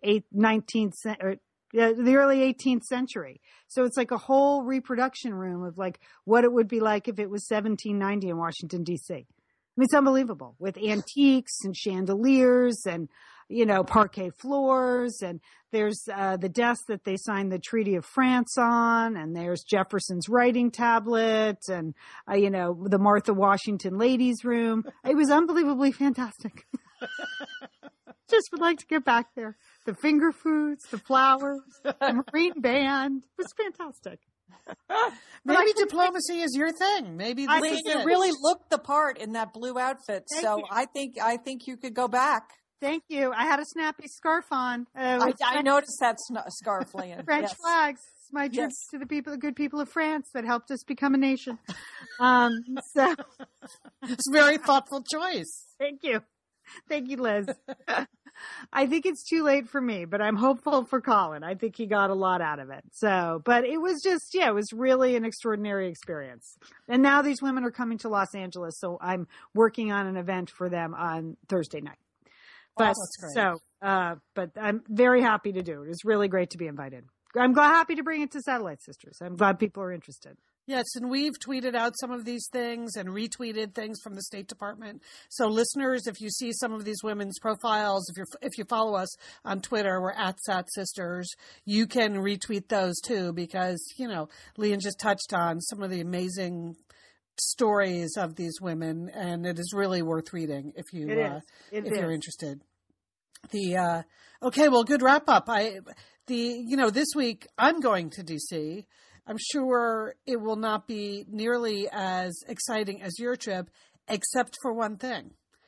18th century. So it's like a whole reproduction room of like what it would be like if it was 1790 in Washington, D.C. I mean, it's unbelievable, with antiques and chandeliers and, parquet floors. And there's the desk that they signed the Treaty of France on. And there's Jefferson's writing tablet and, the Martha Washington ladies' room. It was unbelievably fantastic. Just would like to get back there. The finger foods, the flowers, the Marine band. It was fantastic. Maybe diplomacy is your thing. Maybe Lian, you really looked the part in that blue outfit. Thank so you. I think you could go back. Thank you. I had a snappy scarf on. I noticed that scarf, Lian. French flags. It's my tribute to the good people of France that helped us become a nation. So it's a very thoughtful choice. Thank you. Thank you, Liz. I think it's too late for me, but I'm hopeful for Colin. I think he got a lot out of it. So, but it was just, it was really an extraordinary experience. And now these women are coming to Los Angeles, so I'm working on an event for them on Thursday night. But that's great. So, but I'm very happy to do it. It's really great to be invited. I'm happy to bring it to Satellite Sisters. I'm glad people are interested. Yes, and we've tweeted out some of these things and retweeted things from the State Department. So listeners, if you see some of these women's profiles, if you follow us on Twitter, we're at Sat Sisters, you can retweet those too, because, Lian just touched on some of the amazing stories of these women, and it is really worth reading if you're interested. Okay, well, good wrap up. This week I'm going to DC. I'm sure it will not be nearly as exciting as your trip, except for one thing.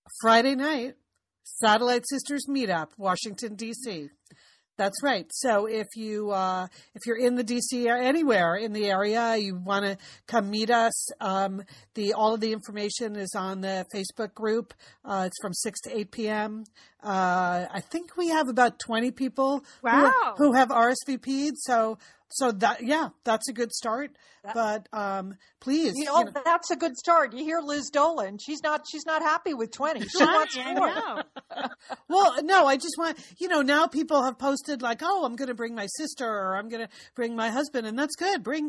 Friday night, Satellite Sisters Meetup, Washington, D.C. That's right. So if you're in the DC or anywhere in the area, you want to come meet us. All of the information is on the Facebook group. It's from 6 to 8 p.m. I think we have about 20 people who have RSVP'd. So that's a good start. But please, that's a good start. You hear Liz Dolan? She's not happy with 20. She wants more. Well, no, I just want now people have posted like, oh, I'm going to bring my sister or I'm going to bring my husband, and that's good. Bring.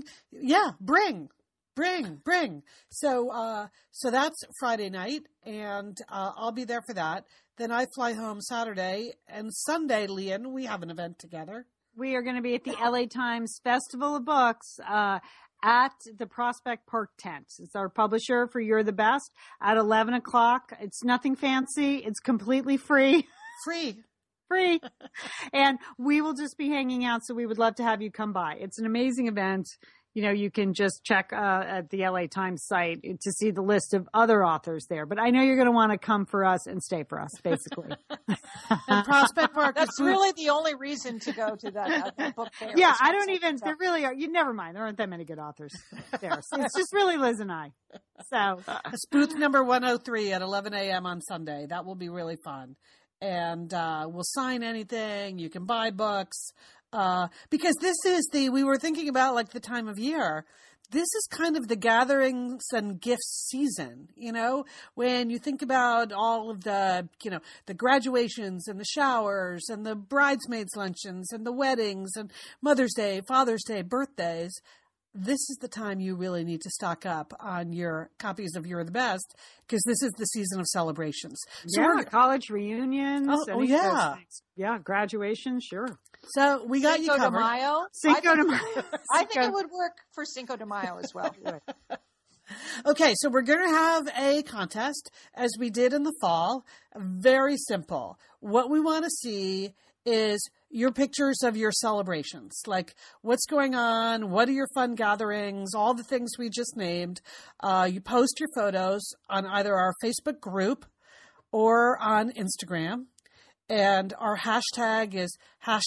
So that's Friday night, and I'll be there for that. Then I fly home Saturday and Sunday. Lian, we have an event together. We are going to be at the LA Times Festival of Books at the Prospect Park tent. It's our publisher for You're the Best at 11 o'clock. It's nothing fancy. It's completely free. Free. And we will just be hanging out. So we would love to have you come by. It's an amazing event. You can just check at the LA Times site to see the list of other authors there. But I know you're going to want to come for us and stay for us, basically. And Prospect Park. That's really the only reason to go to that book fair. Yeah, I don't even, there really are, you never mind. There aren't that many good authors there. So it's just really Liz and I. So it's booth number 103 at 11 a.m. on Sunday. That will be really fun. And we'll sign anything. You can buy books. Because we were thinking about like the time of year. This is kind of the gatherings and gifts season, when you think about all of the, the graduations and the showers and the bridesmaids luncheons and the weddings and Mother's Day, Father's Day, birthdays. This is the time you really need to stock up on your copies of You're the Best, because this is the season of celebrations. So college reunions. Yeah. Yeah, graduation, sure. So we got Cinco you covered. De Mayo. Cinco de Mayo. I think it would work for Cinco de Mayo as well. Okay, so we're going to have a contest as we did in the fall. Very simple. What we want to see is your pictures of your celebrations, like what's going on, what are your fun gatherings, all the things we just named. You post your photos on either our Facebook group or on Instagram. And our hashtag is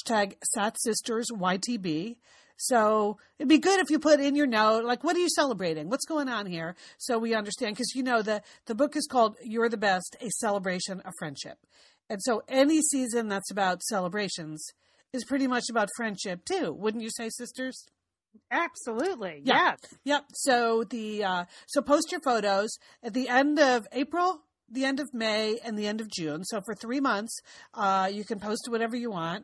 #SatSistersYTB. So it'd be good if you put in your note, like, what are you celebrating? What's going on here? So we understand, because the book is called You're the Best, A Celebration of Friendship. And so any season that's about celebrations is pretty much about friendship too. Wouldn't you say, sisters? Absolutely. Yeah. Yes. Yep. So so post your photos at the end of April, the end of May, and the end of June. So for 3 months, you can post whatever you want.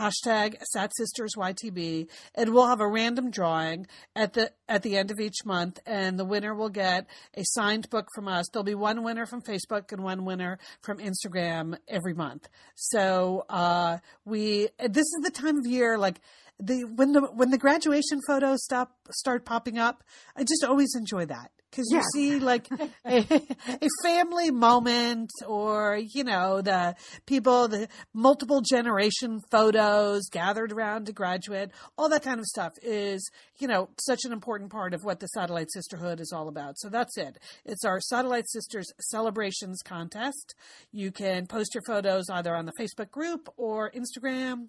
#SatSistersYTB, and we'll have a random drawing at the end of each month, and the winner will get a signed book from us. There'll be one winner from Facebook and one winner from Instagram every month. So this is the time of year, like when the graduation photos start popping up. I just always enjoy that. Because you see like a family moment, or, the multiple generation photos gathered around to graduate, all that kind of stuff is, such an important part of what the Satellite Sisterhood is all about. So that's it. It's our Satellite Sisters Celebrations Contest. You can post your photos either on the Facebook group or Instagram,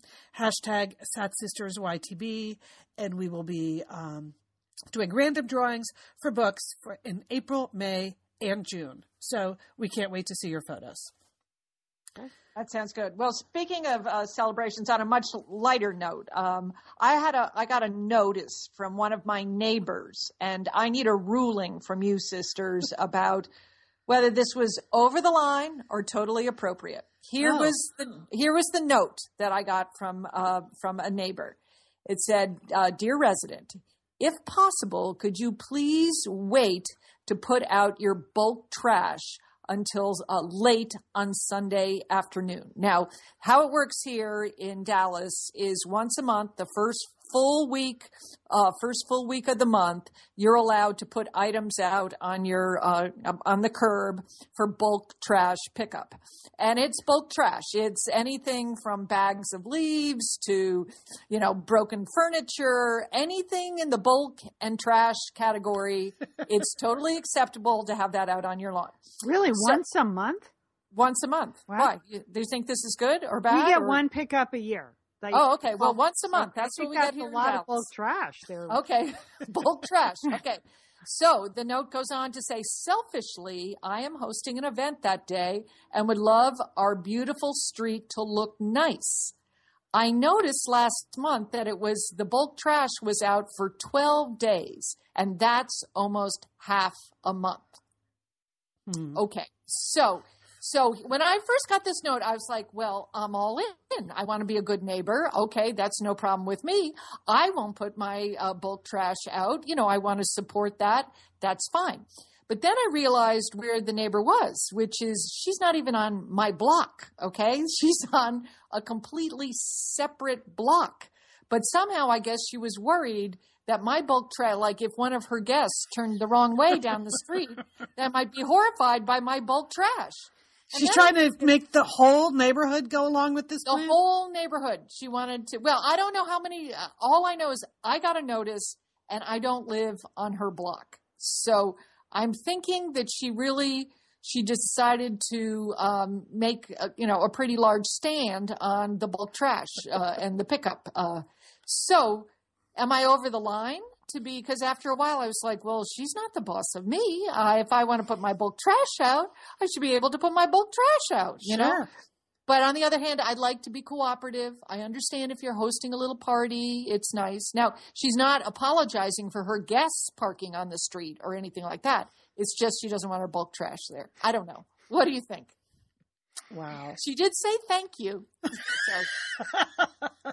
#SatSistersYTB, and we will be doing random drawings for books in April, May, and June. So we can't wait to see your photos. That sounds good. Well, speaking of celebrations, on a much lighter note, I got a notice from one of my neighbors, and I need a ruling from you, sisters, about whether this was over the line or totally appropriate. Here was the note that I got from a neighbor. It said, "Dear resident, if possible, could you please wait to put out your bulk trash until late on Sunday afternoon?" Now, how it works here in Dallas is once a month, the first full week of the month, you're allowed to put items out on on the curb for bulk trash pickup. And it's bulk trash. It's anything from bags of leaves to, broken furniture, anything in the bulk and trash category. It's totally acceptable to have that out on your lawn. Really? Once a month? Once a month. Wow. Why? Do you think this is good or bad? We get or- one pickup a year. Like, Oh, okay. Well, once a month. That's I what we think got that's here a in lot of Dallas. bulk trash. There. Okay. Bulk trash. Okay. So the note goes on to say, selfishly, I am hosting an event that day and would love our beautiful street to look nice. I noticed last month that the bulk trash was out for 12 days, and that's almost half a month. Okay. So when I first got this note, I was like, well, I'm all in. I want to be a good neighbor. Okay, that's no problem with me. I won't put my bulk trash out. I want to support that. That's fine. But then I realized where the neighbor was, which is she's not even on my block. Okay, she's on a completely separate block. But somehow I guess she was worried that my bulk trash, like if one of her guests turned the wrong way down the street, that might be horrified by my bulk trash. She's trying to make the whole neighborhood go along with this plan? The whole neighborhood. She wanted to. Well, I don't know how many. All I know is I got a notice, and I don't live on her block. So I'm thinking that she decided to make a pretty large stand on the bulk trash and the pickup. So am I over the line? Because after a while I was like, well, she's not the boss of me. If I want to put my bulk trash out, I should be able to put my bulk trash out, you know? But on the other hand, I'd like to be cooperative. I understand if you're hosting a little party, it's nice. Now, she's not apologizing for her guests parking on the street or anything like that. It's just she doesn't want her bulk trash there. I don't know. What do you think? Wow. She did say thank you. So.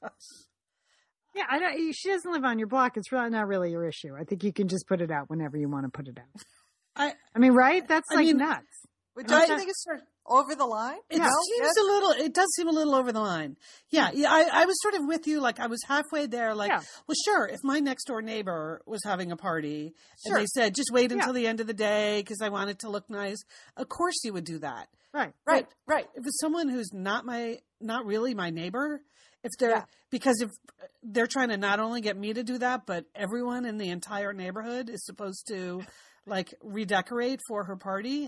Yeah, I don't. She doesn't live on your block. It's really not really your issue. I think you can just put it out whenever you want to put it out. I mean, right? That's nuts. But don't you think it's sort of over the line? It does seem a little over the line. Yeah. I was sort of with you. Like I was halfway there. Like, well, sure. If my next door neighbor was having a party and they said, just wait until the end of the day because I want it to look nice. Of course you would do that. Right. If it's someone who's not really my neighbor, because if they're trying to not only get me to do that, but everyone in the entire neighborhood is supposed to like redecorate for her party.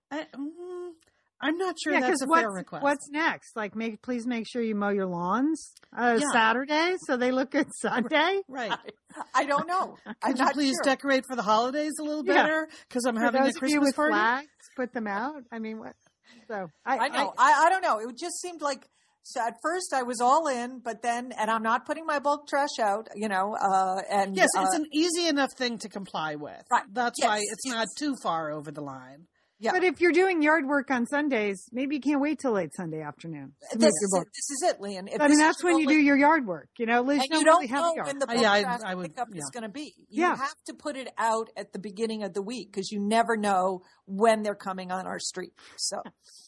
I'm not sure that's a fair request. What's next? Like, please make sure you mow your lawns Saturday so they look good Sunday. Right. I don't know. Could you please decorate for the holidays a little better? Because I'm having a Christmas party. Flags, put them out. I mean, what? So I know. I don't know. It just seemed like. So at first I was all in, but then, and I'm not putting my bulk trash out, and yes, it's an easy enough thing to comply with. Right. That's why it's not too far over the line. Yeah. But if you're doing yard work on Sundays, maybe you can't wait till late Sunday afternoon. This is it, Leanne. That's when you do your yard work. Liz, and you don't know when the bulk trash pickup is going to be. You have to put it out at the beginning of the week because you never know when they're coming on our street. So,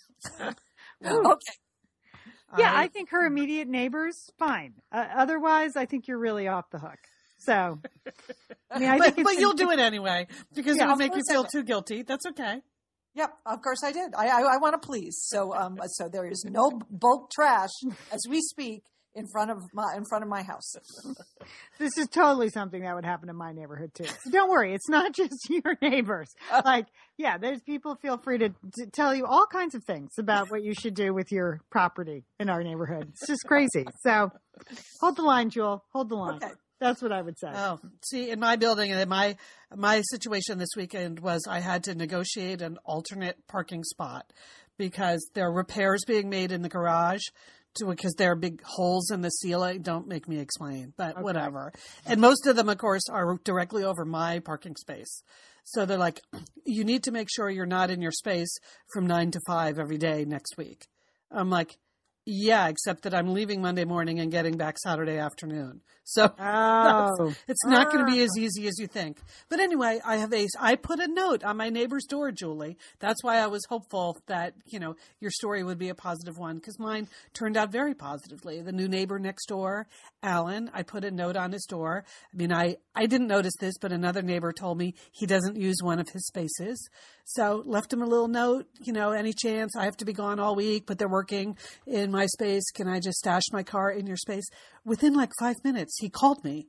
okay. Yeah, I think her immediate neighbors, fine. Otherwise, I think you're really off the hook. So, I mean, but you'll do it anyway because it'll make you feel too guilty. That's okay. Yep, of course I did. I want to please. So, so there is no bulk trash as we speak in front of my house. This is totally something that would happen in my neighborhood too. So don't worry, it's not just your neighbors. There's people feel free to tell you all kinds of things about what you should do with your property in our neighborhood. It's just crazy. So hold the line, Jewel. Hold the line. Okay. That's what I would say. Oh, see, in my building, and my situation this weekend was I had to negotiate an alternate parking spot because there are repairs being made in the garage because there are big holes in the ceiling. Don't make me explain, but whatever. And most of them, of course, are directly over my parking space. So they're like, you need to make sure you're not in your space from 9 to 5 every day next week. I'm like, yeah, except that I'm leaving Monday morning and getting back Saturday afternoon. So it's not going to be as easy as you think. But anyway, I put a note on my neighbor's door, Julie. That's why I was hopeful that, your story would be a positive one because mine turned out very positively. The new neighbor next door, Alan, I put a note on his door. I mean, I didn't notice this, but another neighbor told me he doesn't use one of his spaces. So left him a little note, any chance I have to be gone all week, but they're working in my space. Can I just stash my car in your space? Within like 5 minutes, he called me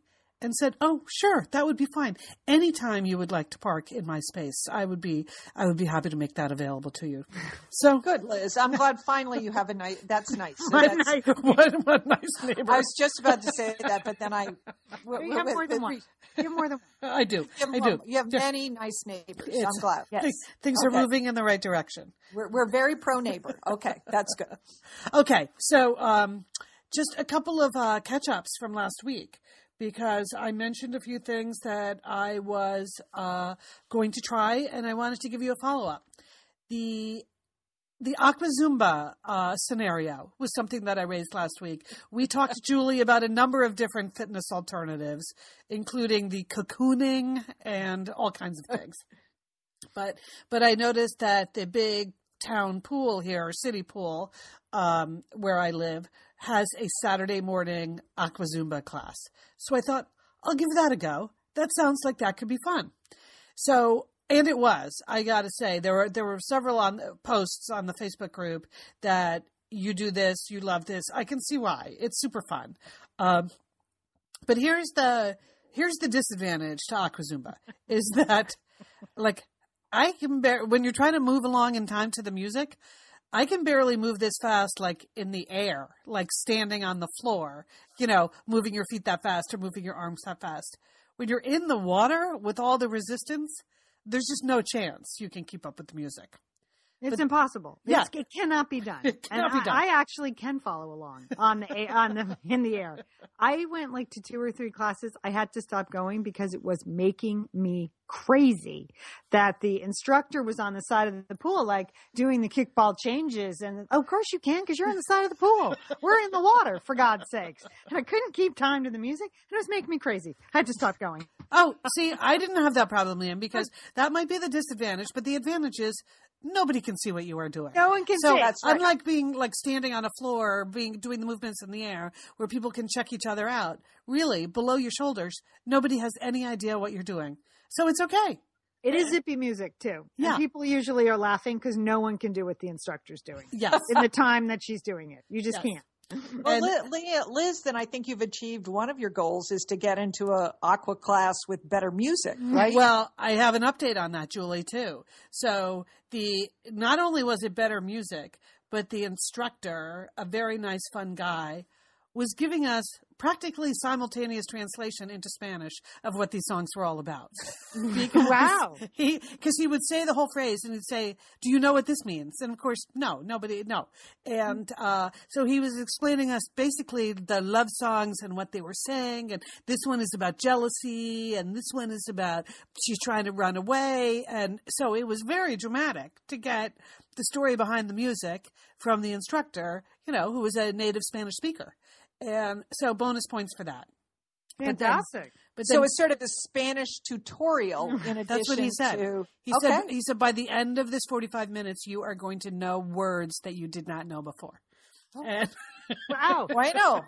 and said, "Oh, sure, that would be fine. Anytime you would like to park in my space, I would be happy to make that available to you." So Good, Liz. I'm glad finally you have a nice. That's nice. So what that's, nice neighbor. I was just about to say that, but then You have more than one. You have more than one. I do. I do. You have many nice neighbors. It's- I'm glad. Yes. Things are moving in the right direction. We're very pro neighbor. Okay, that's good. Okay, so just a couple of catch-ups from last week, because I mentioned a few things that I was going to try, and I wanted to give you a follow-up. The Aqua Zumba scenario was something that I raised last week. We talked to Julie about a number of different fitness alternatives, including the cocooning and all kinds of things. But I noticed that the big town pool here, or city pool, where I live, has a Saturday morning Aqua Zumba class. So I thought, I'll give that a go. That sounds like that could be fun. So, and it was. I got to say, there were several posts on the Facebook group that you do this, you love this. I can see why. It's super fun. But here's the disadvantage to Aqua Zumba is that, like, when you're trying to move along in time to the music, I can barely move this fast, like in the air, like standing on the floor, moving your feet that fast or moving your arms that fast. When you're in the water with all the resistance, there's just no chance you can keep up with the music. It's impossible. Yeah. It cannot be done. It cannot be done. I actually can follow along in the air. I went like to 2 or 3 classes. I had to stop going because it was making me crazy that the instructor was on the side of the pool, like doing the kickball changes. And of course you can, because you're on the side of the pool. We're in the water, for God's sakes. And I couldn't keep time to the music. And it was making me crazy. I had to stop going. Oh, see, I didn't have that problem, Liam, because that might be the disadvantage, but the advantage is nobody can see what you are doing. No one can so see. That's right. unlike being like standing on a floor, doing the movements in the air where people can check each other out, really below your shoulders, nobody has any idea what you're doing. So it's okay. It is zippy music too. Yeah. And people usually are laughing because no one can do what the instructor's doing Yes. in the time that she's doing it. You just Yes. can't. Well, Liz, then I think you've achieved one of your goals is to get into a aqua class with better music, right? Well, I have an update on that, Julie, too. So not only was it better music, but the instructor, a very nice, fun guy, was giving us practically simultaneous translation into Spanish of what these songs were all about. Wow. Because he would say the whole phrase and he'd say, "Do you know what this means?" And of course, no. And so he was explaining us basically the love songs and what they were saying. And this one is about jealousy. And this one is about she's trying to run away. And so it was very dramatic to get the story behind the music from the instructor, who was a native Spanish speaker. And so bonus points for that. Fantastic. But So it's sort of a Spanish tutorial in addition that's what he said. to. He said by the end of this 45 minutes, you are going to know words that you did not know before. And Wow. Bueno.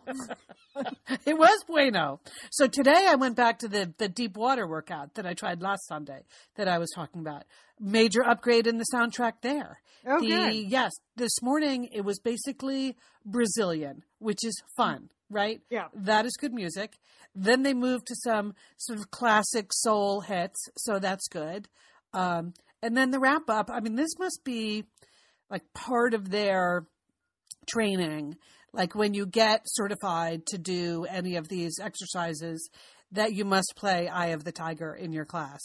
it was bueno. So today I went back to the deep water workout that I tried last Sunday that I was talking about. Major upgrade in the soundtrack there. Oh, good. Yes. This morning it was basically Brazilian, which is fun, right? Yeah. That is good music. Then they moved to some sort of classic soul hits. So that's good. And then the wrap up, I mean, this must be like part of their training, like when you get certified to do any of these exercises, that you must play Eye of the Tiger in your class.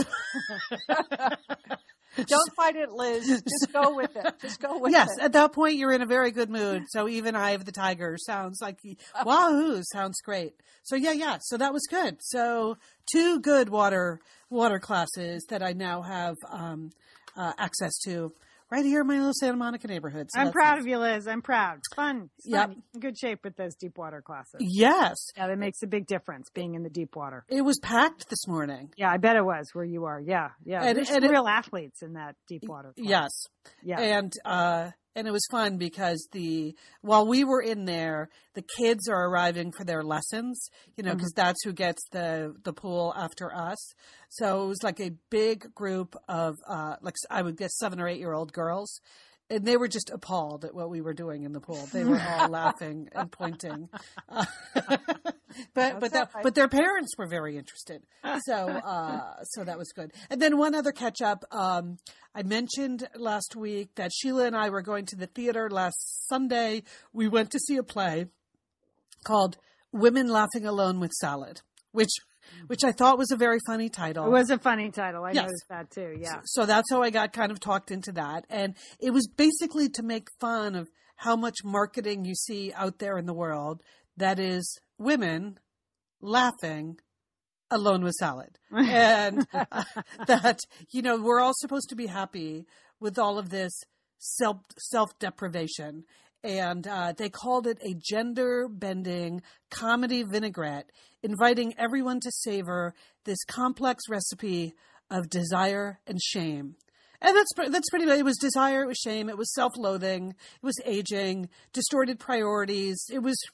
Don't fight it, Liz. Just go with it. Just go with Yes, it. at that point you're in a very good mood. So even Eye of the Tiger sounds like wahoo, sounds great. So yeah. So that was good. So 2 good water classes that I now have access to right here in my little Santa Monica neighborhood. So I'm that's proud nice. of you, Liz. I'm proud. It's fun. It's Yep. fun. In good shape with those deep water classes. Yes, Yeah, that makes a big difference being in the deep water. it was packed this morning. Yeah, I bet it was where you are. Yeah. And- There's and it- real athletes in that deep water class. Yes. Yeah. And it was fun because while we were in there, the kids are arriving for their lessons, because that's who gets the pool after us. So it was like a big group of, I would guess 7 or 8-year-old girls. And they were just appalled at what we were doing in the pool. They were all laughing and pointing. but their parents were very interested. So so that was good. And then one other catch up. I mentioned last week that Sheila and I were going to the theater last Sunday. We went to see a play called Women Laughing Alone with Salad, which I thought was a very funny title. It was a funny title. I Yes. noticed that too. Yeah. So that's how I got kind of talked into that. And it was basically to make fun of how much marketing you see out there in the world that is women laughing alone with salad. And that, we're all supposed to be happy with all of this self-deprivation. And they called it a gender-bending comedy vinaigrette, inviting everyone to savor this complex recipe of desire and shame. And that's pretty much, it was desire, it was shame, it was self-loathing, it was aging, distorted priorities. It was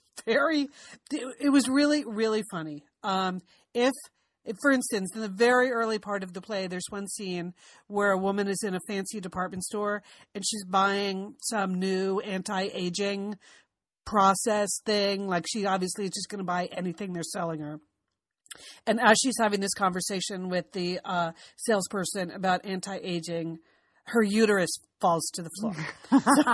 really, really funny. If, for instance, in the very early part of the play, there's one scene where a woman is in a fancy department store and she's buying some new anti-aging process thing. Like, she obviously is just going to buy anything they're selling her. And as she's having this conversation with the salesperson about anti-aging, her uterus falls to the floor.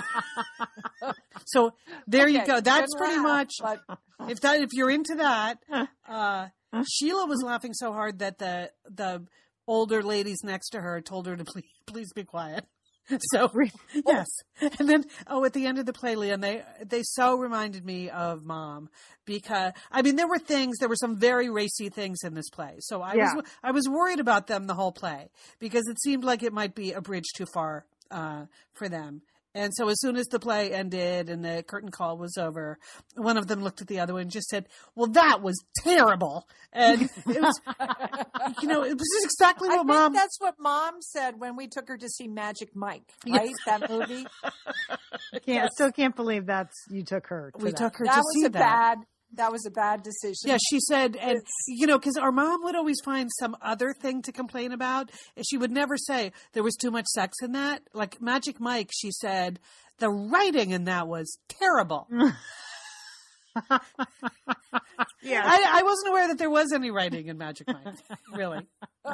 So there you go. That's pretty much, if you're into that, Sheila was laughing so hard that the older ladies next to her told her to please be quiet. So yes. And then, at the end of the play, Leon, they so reminded me of Mom, because there were some very racy things in this play. So I was worried about them the whole play, because it seemed like it might be a bridge too far for them. And so as soon as the play ended and the curtain call was over, one of them looked at the other one and just said, "Well, that was terrible." And it was, it was just exactly what Mom... that's what Mom said when we took her to see Magic Mike, right? Yes. That movie. Still can't believe you took her to that. Took her to see that. That was a bad decision. Yeah, she said, and because our mom would always find some other thing to complain about, and she would never say there was too much sex in that. Like Magic Mike, she said the writing in that was terrible. Yeah, I wasn't aware that there was any writing in Magic Mike, really.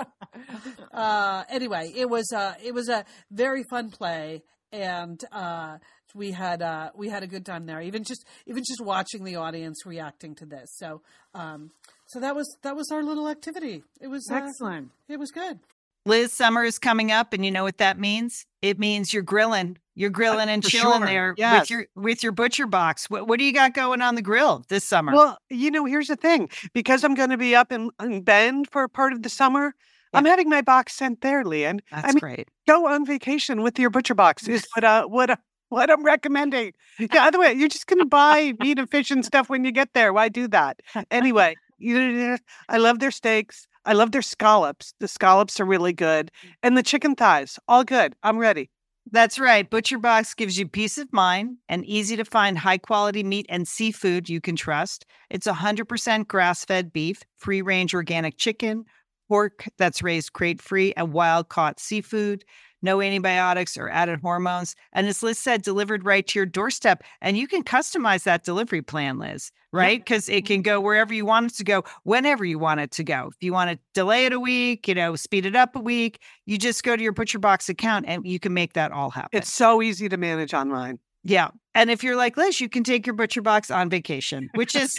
Anyway, it was a very fun play, and we had a good time there. Even just watching the audience reacting to this. So that was our little activity. It was excellent. It was good. Liz, summer is coming up, and you know what that means? It means you're grilling. You're grilling and chilling there with your butcher box. What do you got going on the grill this summer? Well, here's the thing. Because I'm going to be up in Bend for part of the summer, I'm having my box sent there, Leanne. That's great. Go on vacation with your butcher box is what I'm recommending. Yeah, other way, you're just going to buy meat and fish and stuff when you get there. Why do that? Anyway, I love their steaks. I love their scallops. The scallops are really good. And the chicken thighs, all good. I'm ready. That's right. Butcher Box gives you peace of mind and easy to find high quality meat and seafood you can trust. It's 100% grass-fed beef, free-range organic chicken, pork that's raised crate-free, and wild-caught seafood. No antibiotics or added hormones. And as Liz said, delivered right to your doorstep. And you can customize that delivery plan, Liz, right? Because it can go wherever you want it to go, whenever you want it to go. If you want to delay it a week, speed it up a week, you just go to your ButcherBox account and you can make that all happen. It's so easy to manage online. Yeah. And if you're like Liz, you can take your ButcherBox on vacation, which is...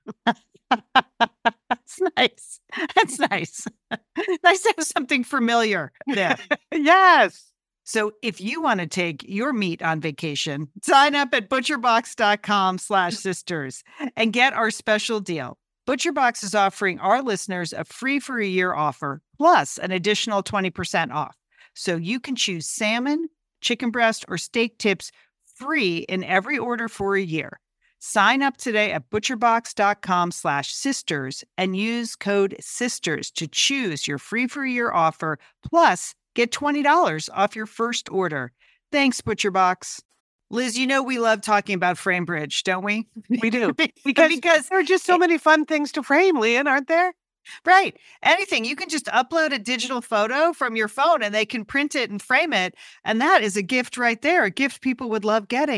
That's nice. That's nice. Nice to have something familiar there. Yes. So if you want to take your meat on vacation, sign up at butcherbox.com/sisters and get our special deal. ButcherBox is offering our listeners a free for a year offer plus an additional 20% off. So you can choose salmon, chicken breast, or steak tips free in every order for a year. Sign up today at butcherbox.com/sisters and use code SISTERS to choose your free for a year offer, plus get $20 off your first order. Thanks, ButcherBox. Liz, we love talking about FrameBridge, don't we? We do. Because there are just so many fun things to frame, Leanne, aren't there? Right. Anything. You can just upload a digital photo from your phone and they can print it and frame it. And that is a gift right there, a gift people would love getting.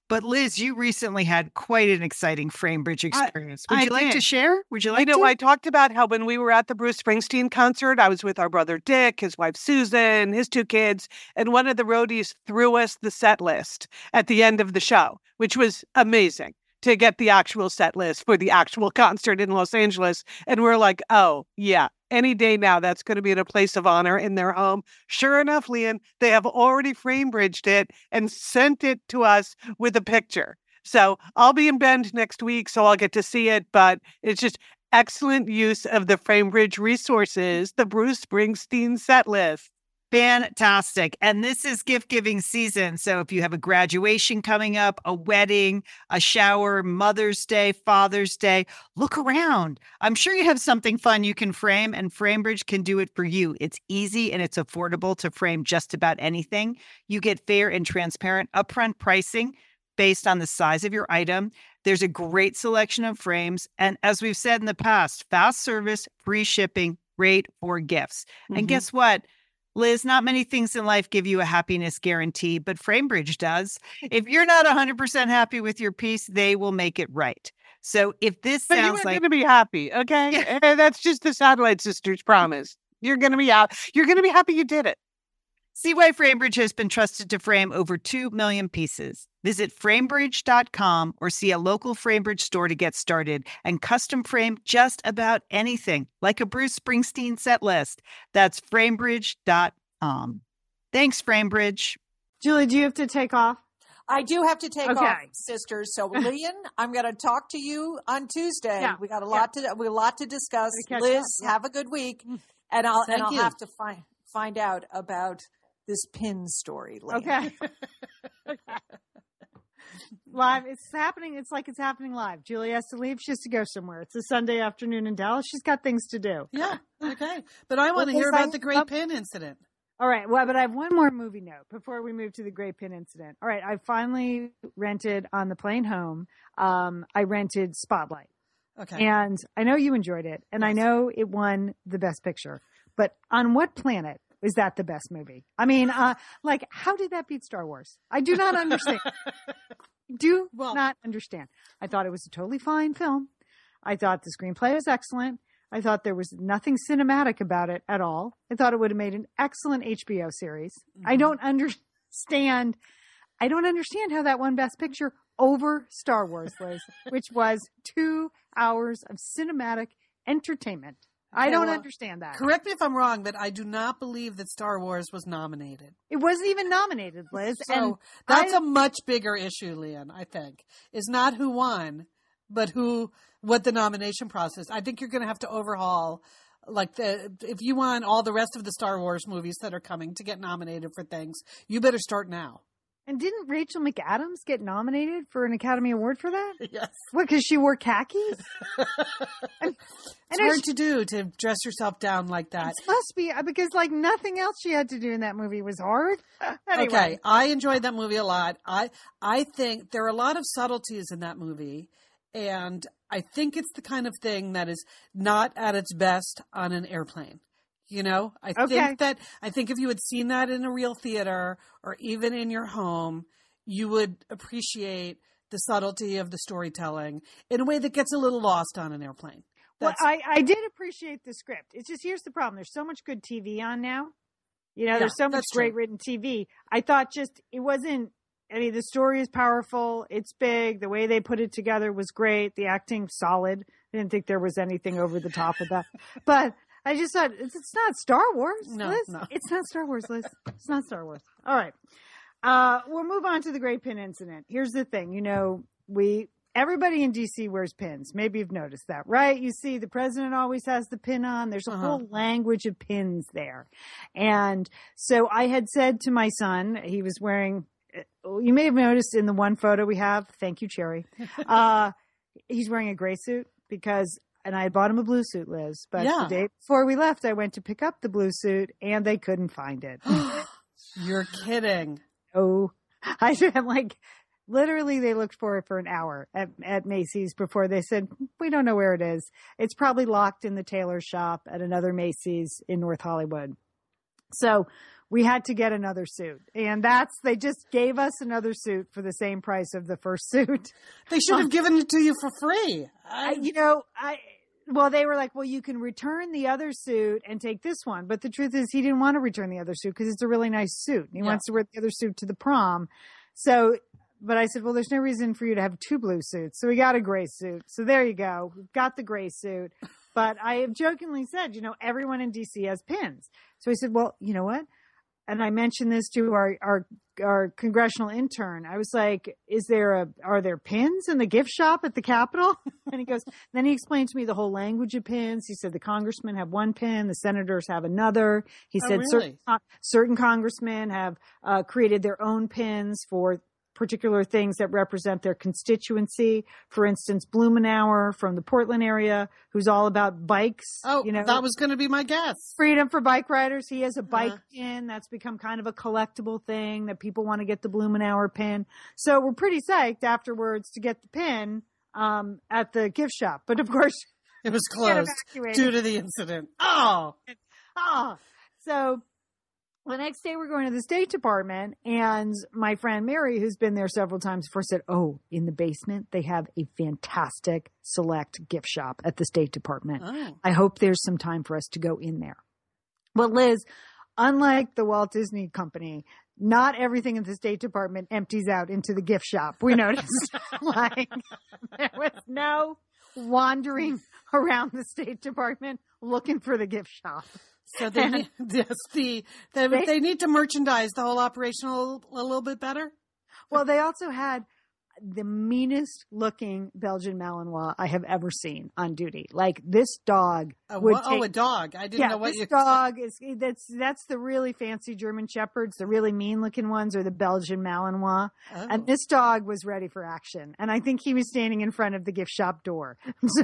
But Liz, you recently had quite an exciting Framebridge experience. Would I you like to did. share? Would you like You know, to? I talked about how when we were at the Bruce Springsteen concert, I was with our brother Dick, his wife Susan, his 2 kids, and one of the roadies threw us the set list at the end of the show, which was amazing to get the actual set list for the actual concert in Los Angeles. And we're like, oh, yeah, any day now, that's going to be in a place of honor in their home. Sure enough, Leon, they have already Framebridged it and sent it to us with a picture. So I'll be in Bend next week, so I'll get to see it. But it's just excellent use of the Framebridge resources, the Bruce Springsteen set list. Fantastic. And this is gift giving season. So if you have a graduation coming up, a wedding, a shower, Mother's Day, Father's Day, look around. I'm sure you have something fun you can frame, and Framebridge can do it for you. It's easy and it's affordable to frame just about anything. You get fair and transparent upfront pricing based on the size of your item. There's a great selection of frames. And as we've said in the past, fast service, free shipping, great for gifts. And guess what? Liz, not many things in life give you a happiness guarantee, but Framebridge does. If you're not 100% happy with your piece, they will make it right. So if this But sounds you're like going to be happy, okay? And that's just the Satellite Sisters promise. You're going to be out. You're going to be happy you did it. See why Framebridge has been trusted to frame over 2 million pieces. Visit framebridge.com or see a local Framebridge store to get started and custom frame just about anything, like a Bruce Springsteen set list. That's framebridge.com. Thanks, Framebridge. Julie, do you have to take off? I do have to take Okay. off, sisters. So, Leon, I'm going to talk to you on Tuesday. Yeah. We got a lot to discuss. Gotta catch Liz, up. Yeah. have a good week, and I'll Thank you. have to find out about this pin story. Leon. Okay. Live. It's happening. It's like it's happening live. Julie has to leave. She has to go somewhere. It's a Sunday afternoon in Dallas. She's got things to do. Yeah. Okay. But I want to Well, hear thank- about the Great Pin incident. All right. Well, but I have one more movie note before we move to the Great Pin incident. All right. I finally rented on the plane home. I rented Spotlight. Okay. And I know you enjoyed it. And I Yes. know it won the best picture. But on what planet is that the best movie? I mean, like, how did that beat Star Wars? I do not understand. Not understand. I thought it was a totally fine film. I thought the screenplay was excellent. I thought there was nothing cinematic about it at all. I thought it would have made an excellent HBO series. I don't understand. I don't understand how that won Best Picture over Star Wars, Liz, which was 2 hours of cinematic entertainment. I don't understand that. Correct me if I'm wrong, but I do not believe that Star Wars was nominated. It wasn't even nominated, Liz. So and that's a much bigger issue, Leon, I think. Is not who won, but what the nomination process. I think you're going to have to overhaul, if you want all the rest of the Star Wars movies that are coming to get nominated for things, you better start now. And didn't Rachel McAdams get nominated for an Academy Award for that? Yes. What, because she wore khakis? It's hard to do, to dress yourself down like that. It must be, because like nothing else she had to do in that movie was hard. Anyway. Okay, I enjoyed that movie a lot. I think there are a lot of subtleties in that movie, and I think it's the kind of thing that is not at its best on an airplane. You know, I think if you had seen that in a real theater or even in your home, you would appreciate the subtlety of the storytelling in a way that gets a little lost on an airplane. Well, I did appreciate the script. It's just, here's the problem. There's so much good TV on now. You know, there's so much great written TV. I thought it wasn't, I mean, the story is powerful. It's big. The way they put it together was great. The acting, solid. I didn't think there was anything over the top of that. But I just thought, it's not Star Wars, Liz. No. It's not Star Wars, Liz. It's not Star Wars. All right. We'll move on to the Great Pin incident. Here's the thing. You know, everybody in DC wears pins. Maybe you've noticed that, right? You see the president always has the pin on. There's a whole language of pins there. And so I had said to my son, he was wearing, you may have noticed in the one photo we have, thank you, Cherry. He's wearing a gray suit and I bought him a blue suit, Liz. But the day before we left, I went to pick up the blue suit and they couldn't find it. You're kidding. Oh, I'm like, literally, they looked for it for an hour at Macy's before they said, we don't know where it is. It's probably locked in the tailor shop at another Macy's in North Hollywood. So we had to get another suit. And they just gave us another suit for the same price of the first suit. They should have given it to you for free. Well, they were like, well, you can return the other suit and take this one. But the truth is he didn't want to return the other suit because it's a really nice suit. He wants to wear the other suit to the prom. So, but I said, well, there's no reason for you to have 2 blue suits. So we got a gray suit. So there you go. We've got the gray suit. But I have jokingly said, everyone in DC has pins. So I said, well, you know what? And I mentioned this to our congressional intern. I was like, are there pins in the gift shop at the Capitol? And then he explained to me the whole language of pins. He said the congressmen have one pin, the senators have another. He said really? certain congressmen have created their own pins for particular things that represent their constituency. For instance, Blumenauer from the Portland area, who's all about bikes. Oh, that was going to be my guess. Freedom for bike riders. He has a bike pin that's become kind of a collectible thing that people want to get the Blumenauer pin. So we're pretty psyched afterwards to get the pin at the gift shop. But of course, it was closed due to the incident. So the next day we're going to the State Department, and my friend Mary, who's been there several times before, said, in the basement, they have a fantastic select gift shop at the State Department. Oh. I hope there's some time for us to go in there. Well, Liz, unlike the Walt Disney Company, not everything in the State Department empties out into the gift shop. We noticed there was no wandering around the State Department looking for the gift shop. So they need, they need to merchandise the whole operation a little bit better. Well, they also had the meanest looking Belgian Malinois I have ever seen on duty. Like this dog. A dog. I didn't know what this dog is. That's the really fancy German Shepherds. The really mean looking ones are the Belgian Malinois. Oh. And this dog was ready for action. And I think he was standing in front of the gift shop door.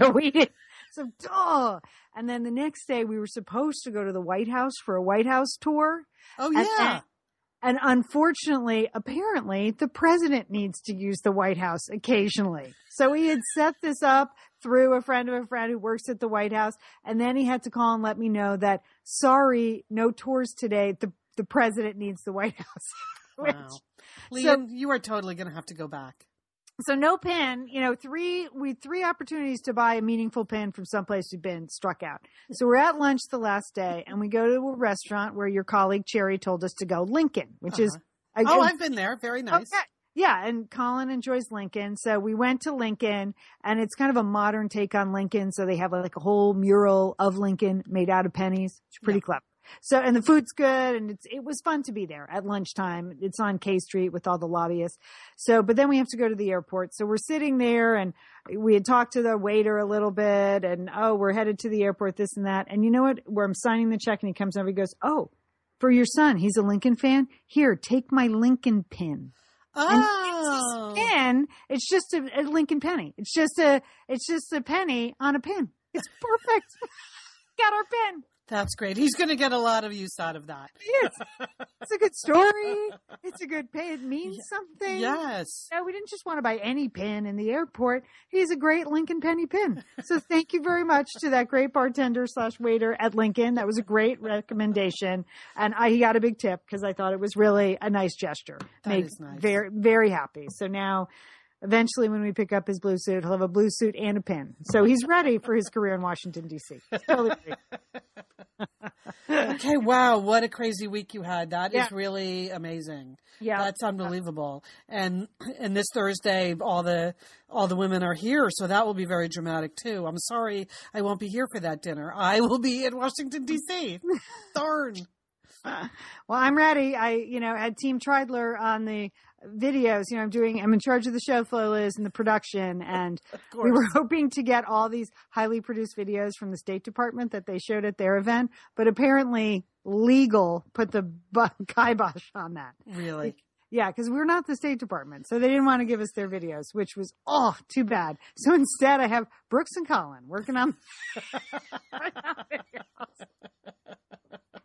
And then the next day we were supposed to go to the White House for a White House tour. Oh, yeah. And unfortunately, apparently, the president needs to use the White House occasionally. So he had set this up through a friend of a friend who works at the White House. And then he had to call and let me know that, sorry, no tours today. The president needs the White House. Wow. Lian, you are totally going to have to go back. So no pin, we had 3 opportunities to buy a meaningful pin from someplace we've been struck out. So we're at lunch the last day and we go to a restaurant where your colleague Cherry told us to go, Lincoln, which is. I've been there. Very nice. Okay. Yeah. And Colin enjoys Lincoln. So we went to Lincoln and it's kind of a modern take on Lincoln. So they have like a whole mural of Lincoln made out of pennies. It's pretty clever. So, and the food's good and it was fun to be there at lunchtime. It's on K Street with all the lobbyists. So, but then we have to go to the airport. So we're sitting there and we had talked to the waiter a little bit and, we're headed to the airport, this and that. And you know what? Where I'm signing the check and he comes over, he goes, for your son, he's a Lincoln fan. Here, take my Lincoln pin. Oh. And it's just a Lincoln penny. It's just a penny on a pin. It's perfect. Got our pin. That's great. He's going to get a lot of use out of that. Yes. It's a good story. It's a good pin. It means something. Yes. No, we didn't just want to buy any pin in the airport. He's a great Lincoln penny pin. So thank you very much to that great bartender / waiter at Lincoln. That was a great recommendation. And he got a big tip because I thought it was really a nice gesture. That is nice. Very, very happy. So now, eventually, when we pick up his blue suit, he'll have a blue suit and a pin. So he's ready for his career in Washington, D.C. Totally ready. Okay, wow, what a crazy week you had. That is really amazing. Yeah. That's unbelievable. And this Thursday all the women are here, so that will be very dramatic too. I'm sorry I won't be here for that dinner. I will be in Washington DC. Darn. Well, I'm ready. I had Team Treidler on the videos. I'm in charge of the show flow, Liz, and the production. And we were hoping to get all these highly produced videos from the State Department that they showed at their event. But apparently legal put the kibosh on that. Really? Yeah, because we're not the State Department. So they didn't want to give us their videos, which was, too bad. So instead I have Brooks and Colin working on videos.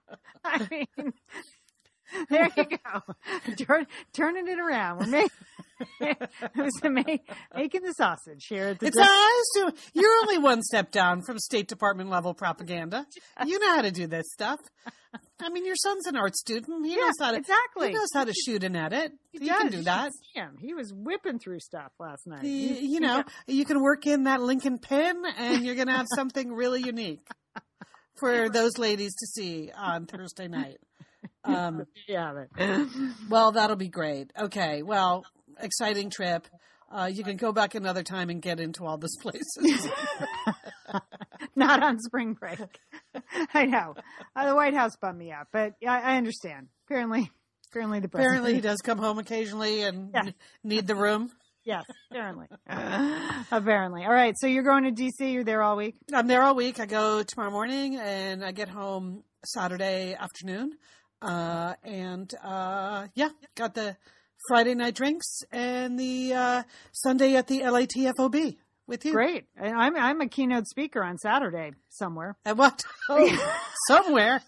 I mean, there you go. Turning it around. It was making the sausage here at the You're only one step down from State Department level propaganda. You know how to do this stuff. I mean, your son's an art student. He knows how to exactly. He knows how to shoot and edit. He does. can do that. He was whipping through stuff last night. You can work in that Lincoln pin, and you're going to have something really unique for those ladies to see on Thursday night. Well, that'll be great. Okay. Well, exciting trip. You can go back another time and get into all these places. Not on spring break. I know. The White House bummed me out, but I understand. Apparently the president. Apparently he does come home occasionally and need the room. Yes, apparently. Apparently. All right. So you're going to DC. You're there all week? I'm there all week. I go tomorrow morning and I get home Saturday afternoon. Got the Friday night drinks and the Sunday at the LATFOB with you. Great. And I'm a keynote speaker on Saturday somewhere. At what? Oh, somewhere.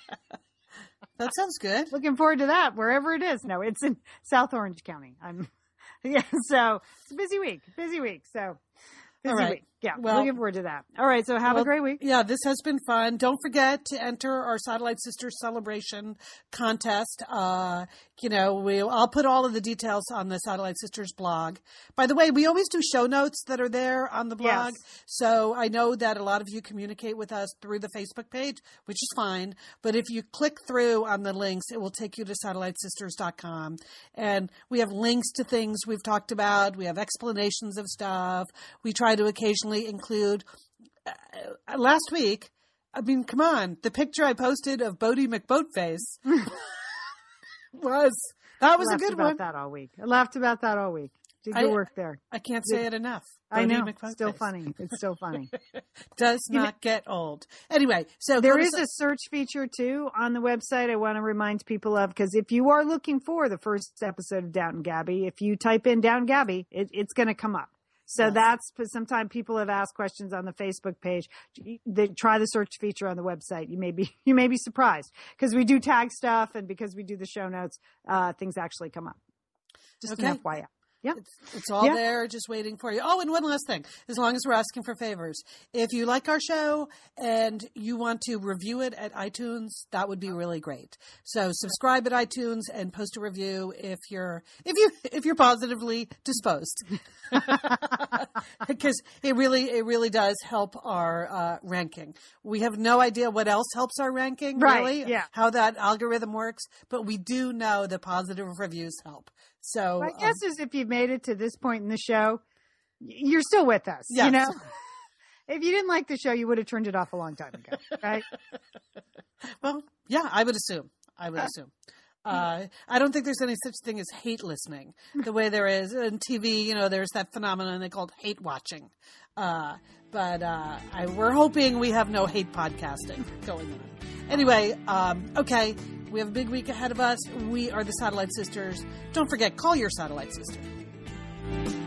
That sounds good. Looking forward to that, wherever it is. No, it's in South Orange County. So it's a busy week. So busy week. Yeah, well, looking forward to that. All right, so have a great week. Yeah, this has been fun. Don't forget to enter our Satellite Sisters Celebration contest. I'll put all of the details on the Satellite Sisters blog. By the way, we always do show notes that are there on the blog. Yes. So I know that a lot of you communicate with us through the Facebook page, which is fine. But if you click through on the links, it will take you to satellitesisters.com. And we have links to things we've talked about. We have explanations of stuff. We try to occasionally include last week. I mean, come on, the picture I posted of Bodie McBoatface was a good one. I laughed about that all week. Did good work there. I can't say it enough. I know. Still funny. It's still funny. Does not get old. Anyway, so there is a search feature too on the website. I want to remind people of, because if you are looking for the first episode of Downton Gabby, if you type in Downton Gabby, it's going to come up. So that's, sometimes people have asked questions on the Facebook page. Try the search feature on the website. You may be surprised, because we do tag stuff, and because we do the show notes, things actually come up. Just an FYI. Yeah. It's all there, just waiting for you. Oh, and one last thing, as long as we're asking for favors, if you like our show and you want to review it at iTunes, that would be really great. So subscribe at iTunes and post a review if you're positively disposed, because it really does help our ranking. We have no idea what else helps our ranking, really, how that algorithm works, but we do know that positive reviews help. So my guess is, if you've made it to this point in the show, you're still with us. Yes. You know, if you didn't like the show, you would have turned it off a long time ago, right? Well, yeah, I would assume. I don't think there's any such thing as hate listening, the way there is in TV. There's that phenomenon they call hate watching. But we're hoping we have no hate podcasting going on. Anyway, okay. We have a big week ahead of us. We are the Satellite Sisters. Don't forget, call your Satellite Sister.